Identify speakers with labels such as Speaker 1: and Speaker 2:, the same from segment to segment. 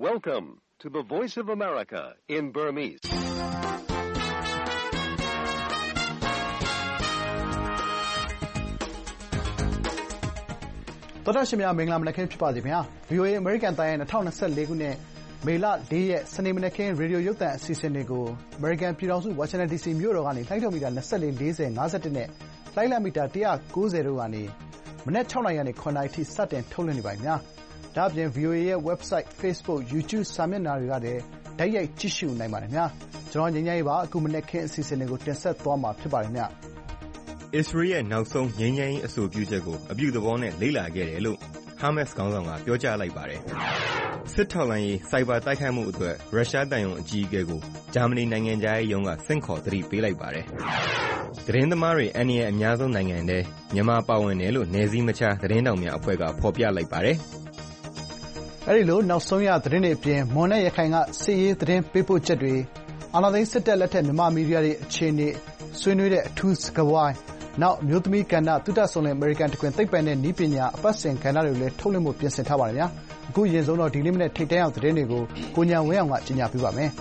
Speaker 1: Welcome to the Voice of America in Burmese.
Speaker 2: ။သောတာရှင်များမင်္ဂလာမနက်ခင်းဖြစ်ပါစေခင်ဗျာ။ VOA American တိုင်းရဲ့2024ခုနှစ်မေလ4ရက်စနေမနက်ခင်းရေဒီယိုရုပ်သံအစီအစဉ်တွေကို American ပြည်ထောင်စု Washington DC မြို့တော်ကနေလှိုင်းထုတ်မီတာ24 40 51နဲ့လှိုင်းလံမီတာ190တို့ကနေမနက်6နာရီကနေ9နာရီထိစတင်ထုတ်လွှင့်နေပါပြီများ။ဒါ့အပြင် VOA ရဲ့ website, Facebook, YouTube စာမျက်နှာတွေကလည်းတိုက်ရိုက်ကြည့်ရှုနိုင်ပါတယ်များ။ကျွန်တော်ငြိမ်းချမ်းရေးပါအခုမနက်ခင်းအစီအစဉ်တွေကိုတင်ဆက်သွားမှာဖြစ်ပါတယ်များ
Speaker 3: ။အစ္စရေးရဲ့နောက်ဆုံးငြိမ်းချမ်းရေးအဆိုပြုချက်ကိုအပြုသဘောနဲ့လေ့လာခဲ့တယ်လို့ဟာမတ်စ်ခေါင်းဆောင်ကပြောကြားလိုက်ပါတယ်။စစ်ထောက်လှမ်းရေးစိုက်ဘာတိုက်ခိုက်မှုအတွက်ရုရှားတန်ယုံအကြီးအကဲကိုဂျာမနီနိုင်ငံသားရေးရုံးကဆင့်ခေါ်သတိပေးလိုက်ပါတယ်။သတင်းသမားတွေအန္တရာယ်အများဆုံးနိုင်ငံထဲမြန်မာပါဝင်တယ်လို့နယ်စည်းမခြားသတင်းတောက်များအဖွဲ့ကဖော်ပြလိုက်ပါတယ်
Speaker 2: ။အဲဒီလိုနောက်ဆုံးရသတင်းတွေအပြင်မွန်နဲ့ရခိုင်ကစစ်ရေးသတင်းပေးပို့ချက်တွေအာဏာသိမ်းစစ်တပ်လက်ထက်မြန်မာမီဒီယာတွေအခြေအနေဆွေးနွေးတဲ့အထူးစကားဝိုင်းနောက်မျိုးသမီးကဏ္ဍသုတဆုံလင်အမေရိကန်တခွင်သိပ္ပံနဲ့နည်းပညာအပတ်စဉ်ကဏ္ဍတွေလည်းထုတ်လွှင့်မှုပြင်ဆင်ထားပါတယ်ဗျာအခုရင်ဆုံးတော့ဒီနေ့မနေ့ထိတ်တန့်အောင်သတင်းတွေကိုကိုညာဝင်းအောင်ကကြီးညာပြပါမယ်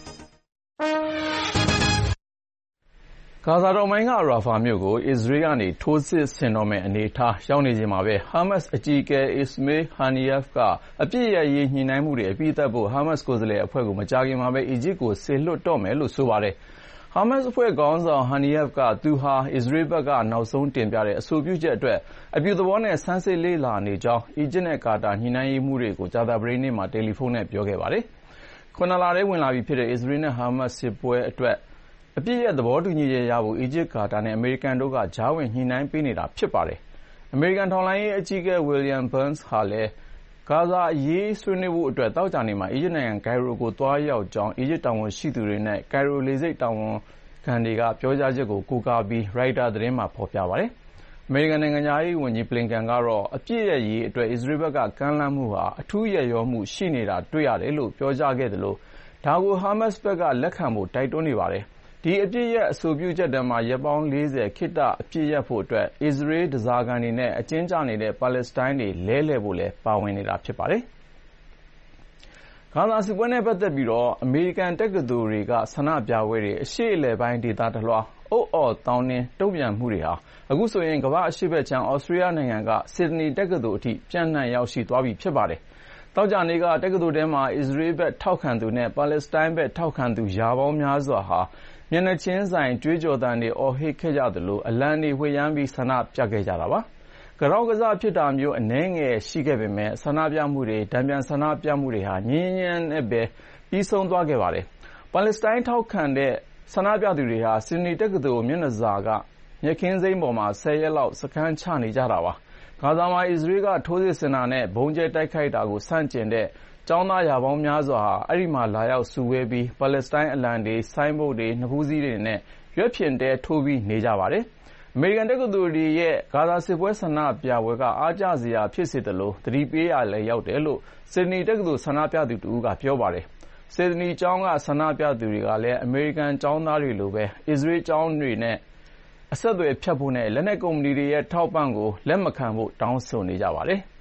Speaker 4: ဂါဇာတောင်ပိုင်းကရာဖာမြို့ကိုအစ္စရေးကနေထိုးစစ်ဆင်တော့မယ့်အနေအထားရောက်နေချိန်မှာပဲဟာမတ်စ်အကြီးအကဲအစ္စမေးလ်ဟာနီယက်ဖ်ကအပြစ်ရရေးညှိနှိုင်းမှုတွေအပြီးသတ်ဖို့ဟာမတ်စ်ကိုယ်စားလှယ်အဖွဲ့ကိုမကြာခင်မှာပဲအီဂျစ်ကိုဆေလွှတ်တော့မယ်လို့ဆိုပါတယ်ဟာမတ်စ်အဖွဲ့ခေါင်းဆောင်ဟာနီယက်ဖ်ကသူဟာအစ္စရေးဘက်ကနောက်ဆုံးတင်ပြတဲ့အဆိုပြုချက်အတွက်အပြုသဘောနဲ့ဆန်းစစ်လေ့လာနေကြောင်းအီဂျစ်နဲ့ကာတာညှိနှိုင်းရေးမှူးတွေကိုကြာသပတေးနေ့မှာတယ်လီဖုန်းနဲ့ပြောခဲ့ပါတယ်။9 လထဲဝင်လာပြီဖြစ်တဲ့အစ္စရေးနဲ့ဟာမတ်စ်စစ်ပွဲအတွက်အပြစ်ရဲ့သဘောတူညီချက်ရဖို့အီဂျစ်ကာတာနဲ့အမေရိကန်တို့ကကြားဝင်ညှိနှိုင်းပေးနေတာဖြစ်ပါတယ်။အမေရိကန်ထောက်လှမ်းရေးအကြီးအကဲဝီလျံဘန်းစ်ဟာလည်းဂါဇာအရေးဆွေးနွေးဖို့အတွက်သောကြာနေ့မှာအီဂျစ်နိုင်ငံဂိုင်ရိုကိုသွားရောက်ကြောင်းအီဂျစ်တာဝန်ရှိသူတွေနဲ့ဂိုင်ရိုလေဆိပ်တာဝန်ခံတွေကပြောကြားချက်ကိုကိုးကားပြီးရိုက်တာသတင်းမှာဖော်ပြပါတယ်။အမေရိကန်နိုင်ငံသားရေးဝန်ကြီးဘလင်ကန်ကတော့အပြစ်ရဲ့ရေးအတွက်အစ္စရေးဘက်ကကမ်းလှမ်းမှုဟာအထူးရရောမှုရှိနေတာတွေ့ရတယ်လို့ပြောကြားခဲ့တယ်လို့ဒါကိုဟာမတ်စ်ဘက်ကလက်ခံဖို့တိုက်တွန်းနေပါတယ်။ဒီအပြစ်ရဲ့အဆိုပြုချက်တမ်းမှာရက်ပေါင်း40ခေတ္တအပြစ်ရပ်ဖို့အတွက်အစ္စရေးဓားစာခံတွေနဲ့အကျဉ်းချနေတဲ့ပါလက်စတိုင်းတွေလဲလှယ်ဖို့လည်းပါဝင်နေတာဖြစ်ပါတယ်။ဂါဇာစစ်ပွဲနဲ့ပတ်သက်ပြီးအမေရိကန်တက္ကသိုလ်တွေကဆန္ဒပြပွဲတွေအရှေ့အလယ်ပိုင်းဒေသတလွှားအုတ်အော်သောင်းနင်းတုံ့ပြန်မှုတွေဟာအခုဆိုရင်ကမ္ဘာအရှေ့ဘက်ခြမ်းဩစတြေးလျနိုင်ငံကဆစ်ဒနီတက္ကသိုလ်အထိပြန့်နှံ့ရောက်ရှိသွားပြီဖြစ်ပါတယ်။သောကြာနေ့ကတက္ကသိုလ်ထဲမှာအစ္စရေးဘက်ထောက်ခံသူနဲ့ပါလက်စတိုင်းဘက်ထောက်ခံသူရာပေါင်းများစွာဟာမျက်နှာချင်းဆိုင်ကြွေးကြော်သံတွေအော်ဟစ်ခဲ့ကြသလိုအလံတွေဝှေ့ယမ်းပြီးဆန္ဒပြခဲ့ကြတာပါ။ကြောက်ကစားဖြစ်တာမျိုးအနည်းငယ်ရှိခဲ့ပေမဲ့ဆန္ဒပြမှုတွေတံပြန်ဆန္ဒပြမှုတွေဟာငြိမ်းငြိမ်းနဲ့ပဲပြီးဆုံးသွားခဲ့ပါတယ်။ပါလက်စတိုင်းထောက်ခံတဲ့ဆန္ဒပြသူတွေဟာဆစ်ဒနီတက္ကသိုလ်မျက်နှာစာကမြက်ခင်းစိမ်းပေါ်မှာ10ရက်လောက်စခန်းချနေကြတာပါ။ဂါဇာမှာအစ္စရေးကထိုးစစ်ဆင်တာနဲ့ဘုံကျဲတိုက်ခိုက်တာကိုဆန့်ကျင်တဲ့ကျောင်းသားရာပေါင်းများစွာဟာအဲဒီမှာလာရောက်စုဝေးပြီးပါလက်စတိုင်းအလံတွေဆိုင်းဘုတ်တွေနဖူးစည်းတွေနဲ့ရွက်ဖျင်တဲထိုးပြီးနေကြပါတယ်။အမေရိကန်တက္ကသိုလ်တွေရဲ့ဂါဇာစစ်ပွဲဆန္ဒပြပွဲကအားကျစရာဖြစ်စေသလိုသတိပေးရလည်းရောက်တယ်လို့ဆစ်ဒနီတက္ကသိုလ်ဆန္ဒပြသူတဦးကပြောပါတယ်။ဆစ်ဒနီကျောင်းကဆန္ဒပြသူတွေကလည်းအမေရိကန်ကျောင်းသားတွေလိုပဲအစ္စရေးကျောင်းတွေနဲ့အဆက်အသွယ်ဖြတ်ဖို့နဲ့လက်နက်ကုမ္ပဏီတွေရဲ့ထောက်ပံ့ကိုလက်မခံဖို့တောင်းဆိုနေကြပါတယ်။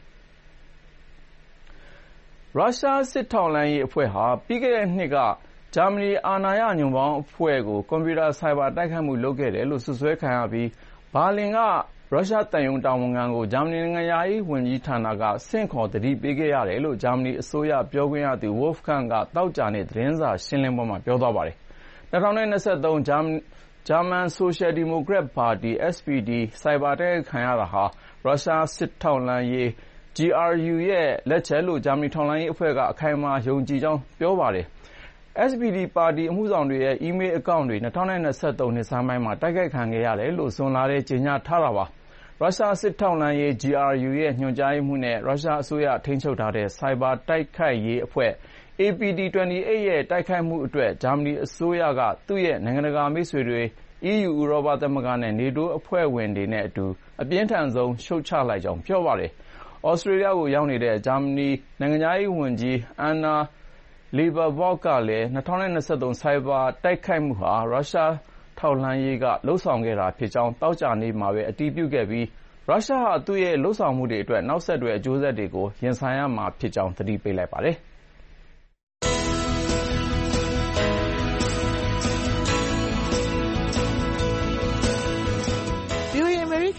Speaker 4: ရုရှားစစ်ထောက်လှမ်းရေးအဖွဲ့ဟာပြီးခဲ့တဲ့နှစ်ကဂျာမနီအာဏာရညွန့်ပေါင်းအဖွဲ့ကိုကွန်ပျူတာဆိုင်ဘာတိုက်ခိုက်မှုလုပ်ခဲ့တယ်လို့စွပ်စွဲခံရပြီးဘာလင်ကရုရှားတန်ယုံတာဝန်ခံကိုဂျာမနီနိုင်ငံရေးဝန်ကြီးဌာနကဆင့်ခေါ်သတိပေးခဲ့ရတယ်လို့ဂျာမနီအစိုးရပြောခွင့်ရသူဝော့ဖ်ဂန့်ကသောကြာနေ့သတင်းစာရှင်းလင်းပွဲမှာပြောသွားပါတယ်။2023ဂျာမန်ဆိုရှယ်ဒီမိုကရက်ပါတီ SPD ဆိုင်ဘာတိုက်ခိုက်ခံရတာဟာရုရှားစစ်ထောက်လှမ်းရေးGRU ရဲ့လက်ချက်လို့ဂျာမနီထောက်လှမ်းရေးအဖွဲ့ကအခိုင်အမာယုံကြည်ကြောင်းပြောပါတယ်။ SPD ပါတီအမှုဆောင်တွေရဲ့အီးမေးလ်အကောင့်တွေ2023နှစ်ဆန်းပိုင်းမှာတိုက်ခိုက်ခံခဲ့ရတယ်လို့ဇွန်လထဲကြေညာထားတာပါ။ရုရှားစစ်ထောက်လှမ်းရေး GRU ရဲ့ညွှန်ကြားရေးမှူးနဲ့ရုရှားအစိုးရထိန်းချုပ်ထားတဲ့ဆိုင်ဘာတိုက်ခိုက်ရေးအဖွဲ့ APT28 ရဲ့တိုက်ခိုက်မှုအတွက်ဂျာမနီအစိုးရကသူ့ရဲ့နိုင်ငံတကာမိတ်ဆွေတွေ EU ဥရောပသမဂ္ဂနဲ့ NATO အဖွဲ့ဝင်တွေနဲ့အတူအပြင်းထန်ဆုံးရှုတ်ချလိုက်ကြောင်းပြောပါတယ်။ဩစတြေးလျကိုရောက်နေတဲ့ဂျာမနီနိုင်ငံခြားရေးဝန်ကြီးအန်နာလေဘာဘော့ခ်ကလည်း2023ဆိုင်ဘာတိုက်ခိုက်မှုဟာရုရှားထောက်လှမ်းရေးကလှုံ့ဆော်ခဲ့တာဖြစ်ကြောင်းသောကြာနေ့မှာပဲအတည်ပြုခဲ့ပြီးရုရှားဟာသူ့ရဲ့လှုံ့ဆော်မှုတွေအတွက်နောက်ဆက်တွဲအကျိုးဆက်တွေကိုရင်ဆိုင်ရမှာဖြစ်ကြောင်းသတိပေးလိုက်ပါတယ်။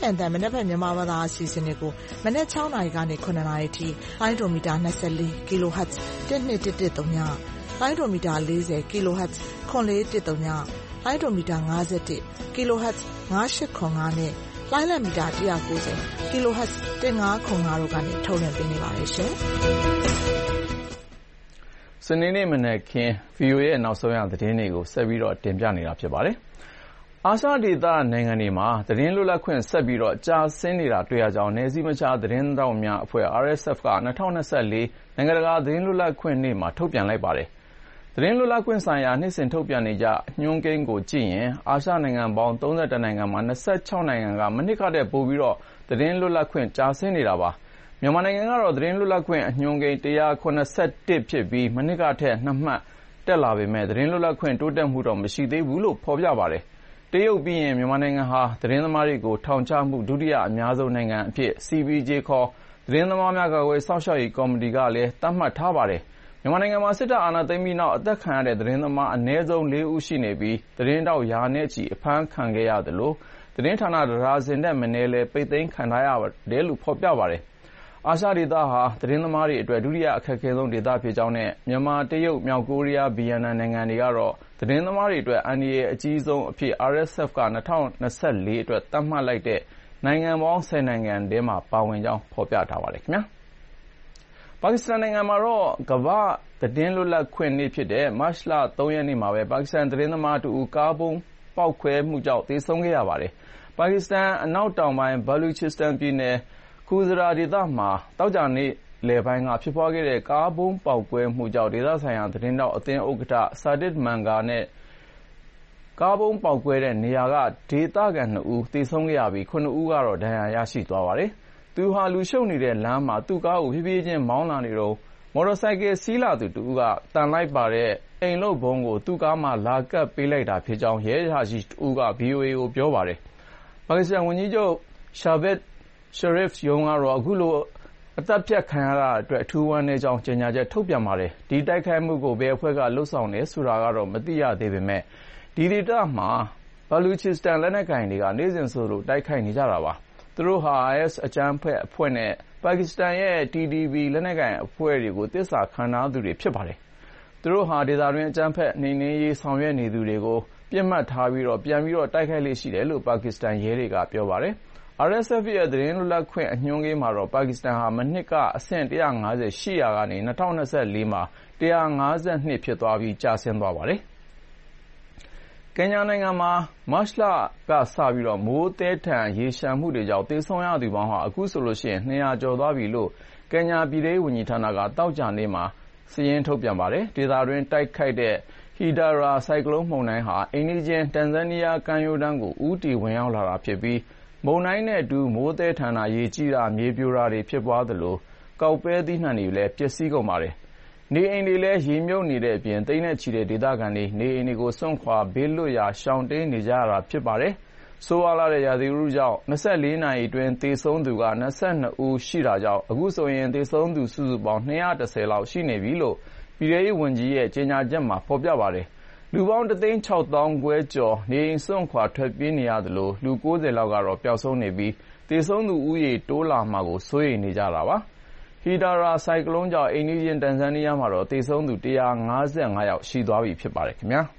Speaker 5: FM တန်မနက်ဖြန်မြန်မာဘာသာအစီအစဉ်တွေကိုမနက်6 နာရီကနေ9 နာရီထိလိုင်းဒိုမီတာ24 kHz 12113ညလိုင်းဒိုမီတာ40 kHz 9413ညလိုင်းဒိုမီတာ51 kHz 9805နဲ့လိုင်းလမီတာ190 kHz 1505တို့ကနေထုတ်လွှင့်ပေးနေပါတယ်ရှင်။
Speaker 4: စနေနေ့မနက်ခင်း VOA ရဲ့နောက်ဆုံးရသတင်းတွေကိုဆက်ပြီးတော့တင်ပြနေတာဖြစ်ပါတယ်။အာရှဒေသနိုင်ငံတွေမှာသတင်းလွတ်လပ်ခွင့်ဆက်ပြီးတော့ကြာဆင်းနေတာတွေ့ရကြောင်းနယ်စည်းမခြားသတင်းတောက်များအဖွဲ့ RSF က2024နိုင်ငံတကာသတင်းလွတ်လပ်ခွင့်နေ့မှာထုတ်ပြန်လိုက်ပါတယ်။သတင်းလွတ်လပ်ခွင့်ဆိုင်ရာနှစ်စဉ်ထုတ်ပြန်နေကြညွှန်းကိန်းကိုကြည့်ရင်အာရှနိုင်ငံပေါင်း31နိုင်ငံမှာ26နိုင်ငံကမနှစ်ကတည်းကပိုပြီးတော့သတင်းလွတ်လပ်ခွင့်ကြာဆင်းနေတာပါ။မြန်မာနိုင်ငံကတော့သတင်းလွတ်လပ်ခွင့်အညွှန်းကိန်း181ဖြစ်ပြီးမနှစ်ကထက်2မှတ်တက်လာပေမဲ့သတင်းလွတ်လပ်ခွင့်တိုးတက်မှုတော့မရှိသေးဘူးလို့ဖော်ပြပါတယ်။တရုတ်ပြီးရင်မြန်မာနိုင်ငံဟာသတင်းသမားတွေကိုထောင်ချမှုဒုတိယအများဆုံးနိုင်ငံအဖြစ် CPJ ခေါ်သတင်းသမားများကာကွယ်စောင့်ရှောက်ရေးကော်မတီကလည်းသတ်မှတ်ထားပါတယ်။မြန်မာနိုင်ငံမှာစစ်တပ်အာဏာသိမ်းပြီးနောက်အသက်ခံရတဲ့သတင်းသမားအနည်းဆုံး4ဦးရှိနေပြီးသတင်းတောက်ရာနဲ့ချီအဖမ်းခံခဲ့ရသလိုသတင်းဌာနဒရာစင်တဲ့မနယ်လဲပိတ်သိမ်းခံထားရတယ်လို့ဖော်ပြပါတယ်။အာရှဒေသဟာသတင်းသမားတွေအတွက်ဒုတိယအခက်အခဲဆုံးဒေသဖြစ်ကြောင်းနဲ့မြန်မာတရုတ်မြောက်ကိုရီးယားဗီယက်နမ်နိုင်ငံတွေကတော့သတင်းသမားတွေအတွက်အန္တရာယ်အကြီးဆုံးအဖြစ် RSF က2024အတွက်သတ်မှတ်လိုက်တဲ့နိုင်ငံပေါင်း10နိုင်ငံထဲမှာပါဝင်ကြောင်းဖော်ပြထားပါတယ်ခင်ဗျာ။ပါကစ္စတန်နိုင်ငံမှာတော့ကမ္ဘာ့သတင်းလွတ်လပ်ခွင့်နေ့ဖြစ်တဲ့မတ်လ3ရက်နေ့မှာပဲပါကစ္စတန်သတင်းသမားတူကားဘုံပေါက်ခွဲမှုကြောင့်သေဆုံးခဲ့ရပါတယ်။ပါကစ္စတန်အနောက်တောင်ပိုင်းဘာလူချစ္စတန်ပြည်နယ်ခူဇရာဒေသမှာတောက်ကြနေ့လယ်ပိုင်းကဖြစ်ပွားခဲ့တဲ့ကားဘုံပေါက်ကွဲမှုကြောင့်ဒေသဆိုင်ရာသတင်းတောက်အသင်းဥက္ကဋ္ဌဆာဒစ်မန်ဂါနဲ့ကားဘုံပေါက်ကွဲတဲ့နေရာကဒေသခံ2ဦးသေဆုံးခဲ့ရပြီး9ဦးကတော့ဒဏ်ရာရရှိသွားပါတယ်။သူဟာလူရှုပ်နေတဲ့လမ်းမှာသူ့ကားကိုဖြည်းဖြည်းချင်းမောင်းလာနေတော့မော်တော်ဆိုင်ကယ်စီးလာသူ2ဦးကတန်လိုက်ပါတဲ့အိမ်လုပ်ဘုံကိုသူ့ကားမှာလာကပ်ပေးလိုက်တာဖြစ်ကြောင်းရဲအရာရှိ2ဦးက VOA ကိုပြောပါတယ်။ပါကစ္စတန်ဝန်ကြီးချုပ်ရှာဘတ်ရှရီဖ်ယုံကတော့အခုလိုအသက်ဖြတ်ခံရတာအတွက်အထူးဝမ်းနည်းကြောင်းကြေညာချက်ထုတ်ပြန်ပါတယ်။ဒီတိုက်ခိုက်မှုကိုဘယ်အဖွဲ့ကလှုပ်ဆောင်တယ်ဆိုတာကတော့မသိရသေးပေမဲ့ဒီဒေသမှာဘာလူချစ္စတန်လက်နက်ကိုင်တွေကနေ့စဉ်ဆိုလိုတိုက်ခိုက်နေကြတာပါ။သူတို့ဟာ IS အကြမ်းဖက်အဖွဲ့နဲ့ပါကစ္စတန်ရဲ့ TTP လက်နက်ကိုင်အဖွဲ့တွေကိုတစ္ဆာခံထားသူတွေဖြစ်ပါတယ်။သူတို့ဟာဒေသတွင်းအကြမ်းဖက်နှိမ်နင်းရေးဆောင်ရွက်နေသူတွေကိုပြစ်မှတ်ထားပြီးတော့ပြန်ပြီးတော့တိုက်ခိုက်လေ့ရှိတယ်လို့ပါကစ္စတန်ရဲတွေကပြောပါတယ်။ RSF ရဲ့သတင်းလွတ်လပ်ခွင့်အညွှန်းကိန်းမှာတော့ပါကစ္စတန်ဟာမနှစ်ကအဆင့်150ရှိရာကနေ2024မှာ152ဖြစ်သွားပြီးကျဆင်းသွားပါတယ်။ကင်ညာနိုင်ငံမှာမတ်လကစပြီးတော့မိုးသည်းထန်ရေရှမ်းမှုတွေကြောင့်သေဆုံးရသူပေါင်းဟာအခုဆိုလို့ရှိရင်200ကျော်သွားပြီလို့ကင်ညာပြည်ထောင်စုဝန်ကြီးဌာနကတောက်ကြနေ့မှာစာရင်းထုတ်ပြန်ပါတယ်။ဒေသတွင်းတိုက်ခိုက်တဲ့ဟီဒါရာဆိုင်ကလုန်းမုန်တိုင်းဟာအိန္ဒိယတန်ဇန်နီးယားကမ်းရိုးတန်းကိုဦးတည်ဝင်ရောက်လာတာဖြစ်ပြီးမုန်တိုင်းနဲ့အတူမိုးသည်းထန်တာရေကြီးတာမြေပြိုတာတွေဖြစ်ပွားသလိုကောက်ပဲသီးနှံတွေလည်းပျက်စီးကုန်ပါတယ်။နေအိမ်တွေလည်းရေမြုပ်နေတဲ့အပြင်သိန်းနဲ့ချီတဲ့ဒေသခံတွေနေအိမ်တွေကိုစွန့်ခွာဘေးလွတ်ရာရှောင်တိမ်းနေကြရတာဖြစ်ပါတယ်။ဆိုးဝါးလာတဲ့ရာသီဥတုကြောင့်24နာရီအတွင်းသေဆုံးသူက22ဦးရှိတာကြောင့်အခုဆိုရင်သေဆုံးသူစုစုပေါင်း210လောက်ရှိနေပြီလို့ပြည်ထောင်စုဝန်ကြီးရဲ့ကြေညာချက်မှာဖော်ပြပါတယ်။လူပေါင်း1,600,000 ခွဲကျော်နေအိမ်စွန့်ခွာထွက်ပြေးနေရသလိုလူ90လောက်ကတော့ပျောက်ဆုံးနေပြီးသေဆုံးသူဦးရေတိုးလာမှာကိုစိုးရိမ်နေကြတာပါ။ဟီဒါရာဆိုင်ကလုန်းကြောင့်အိန္ဒိယတန်ဇန်နီးယားမှာတော့သေဆုံးသူ155ယောက်ရှိသွားပြီဖြစ်ပါတယ်ခင်ဗျာ။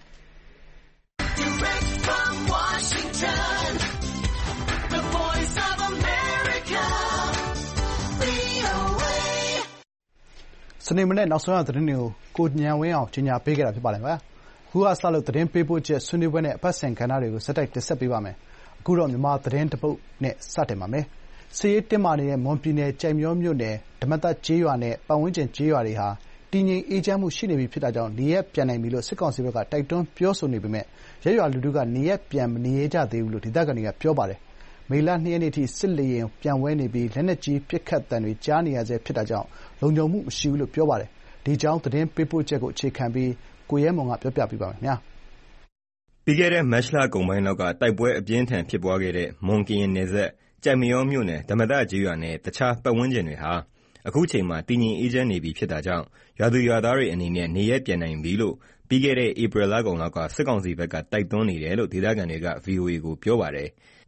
Speaker 2: စနေမနေ့နောက်ဆုံးရသတင်းတွေကိုညံဝင်းအောင်ကြီးညာပေးခဲ့တာဖြစ်ပါတယ်ခင်ဗျာ။အခုကစလို့သတင်းပေးပို့ချက်ဆွေးနွေးပွဲနဲ့အပတ်စဉ်ကဏ္ဍတွေကိုစက်တိုက်တင်ဆက်ပေးပါမယ်။အခုတော့မြန်မာသတင်းတပုတ်နဲ့စတင်ပါမယ်။စစ်ရေးတင်းမာနေတဲ့မွန်ပြည်နယ်ကြိုက်မရောမြို့နယ်ဓမ္မသကျေးရွာနဲ့ပတ်ဝန်းကျင်ကျေးရွာတွေဟာတည်ငြိမ်အေးချမ်းမှုရှိနေပြီဖြစ်တာကြောင့်နေရပ်ပြန်နိုင်ပြီလို့စစ်ကောင်စီဘက်ကတိုက်တွန်းပြောဆိုနေပေမဲ့ရပ်ရွာလူထုကနေရပ်ပြန်မနေရဲကြသေးဘူးလို့ဒေသခံတွေကပြောပါတယ်။မေလ2ရက်နေ့ထိစစ်လေယာဉ်ပျံဝဲနေပြီးလက်နက်ကြီးပစ်ခတ်သံတွေကြားနေရဆဲဖြစ်တာကြောင့်လုံခြုံမှုမရှိဘူးလို့ပြောပါတယ်။ဒီအကြောင်းသတင်းပေးပို့ချက်ကိုအခြေခံပြီးကိုရဲမွန်ကပြောပြပေးပါမယ်။
Speaker 3: ပြီးခဲ့တဲ့မတ်လကုန်ပိုင်းလောက်ကတိုက်ပွဲအပြင်းအထန်ဖြစ်ပွားခဲ့တဲ့မွန်ကရင်နယ်စပ်ကျိုက်မရောမြို့နယ်ဓမ္မသကျေးရွာနဲ့တခြားပတ်ဝန်းကျင်တွေဟာအခုချိန်မှာတည်ငြိမ်အေးချမ်းနေပြီဖြစ်တာကြောင့်ရွာသူရွာသားတွေအနေနဲ့နေရပ်ပြန်နိုင်ပြီလို့ပြီးခဲ့တဲ့ဧပြီလကုန်လောက်ကစစ်ကောင်စီဘက်ကတိုက်တွန်းနေတယ်လို့ဒေသခံတွေက VOA ကိုပြောပါတယ်။ ဒါ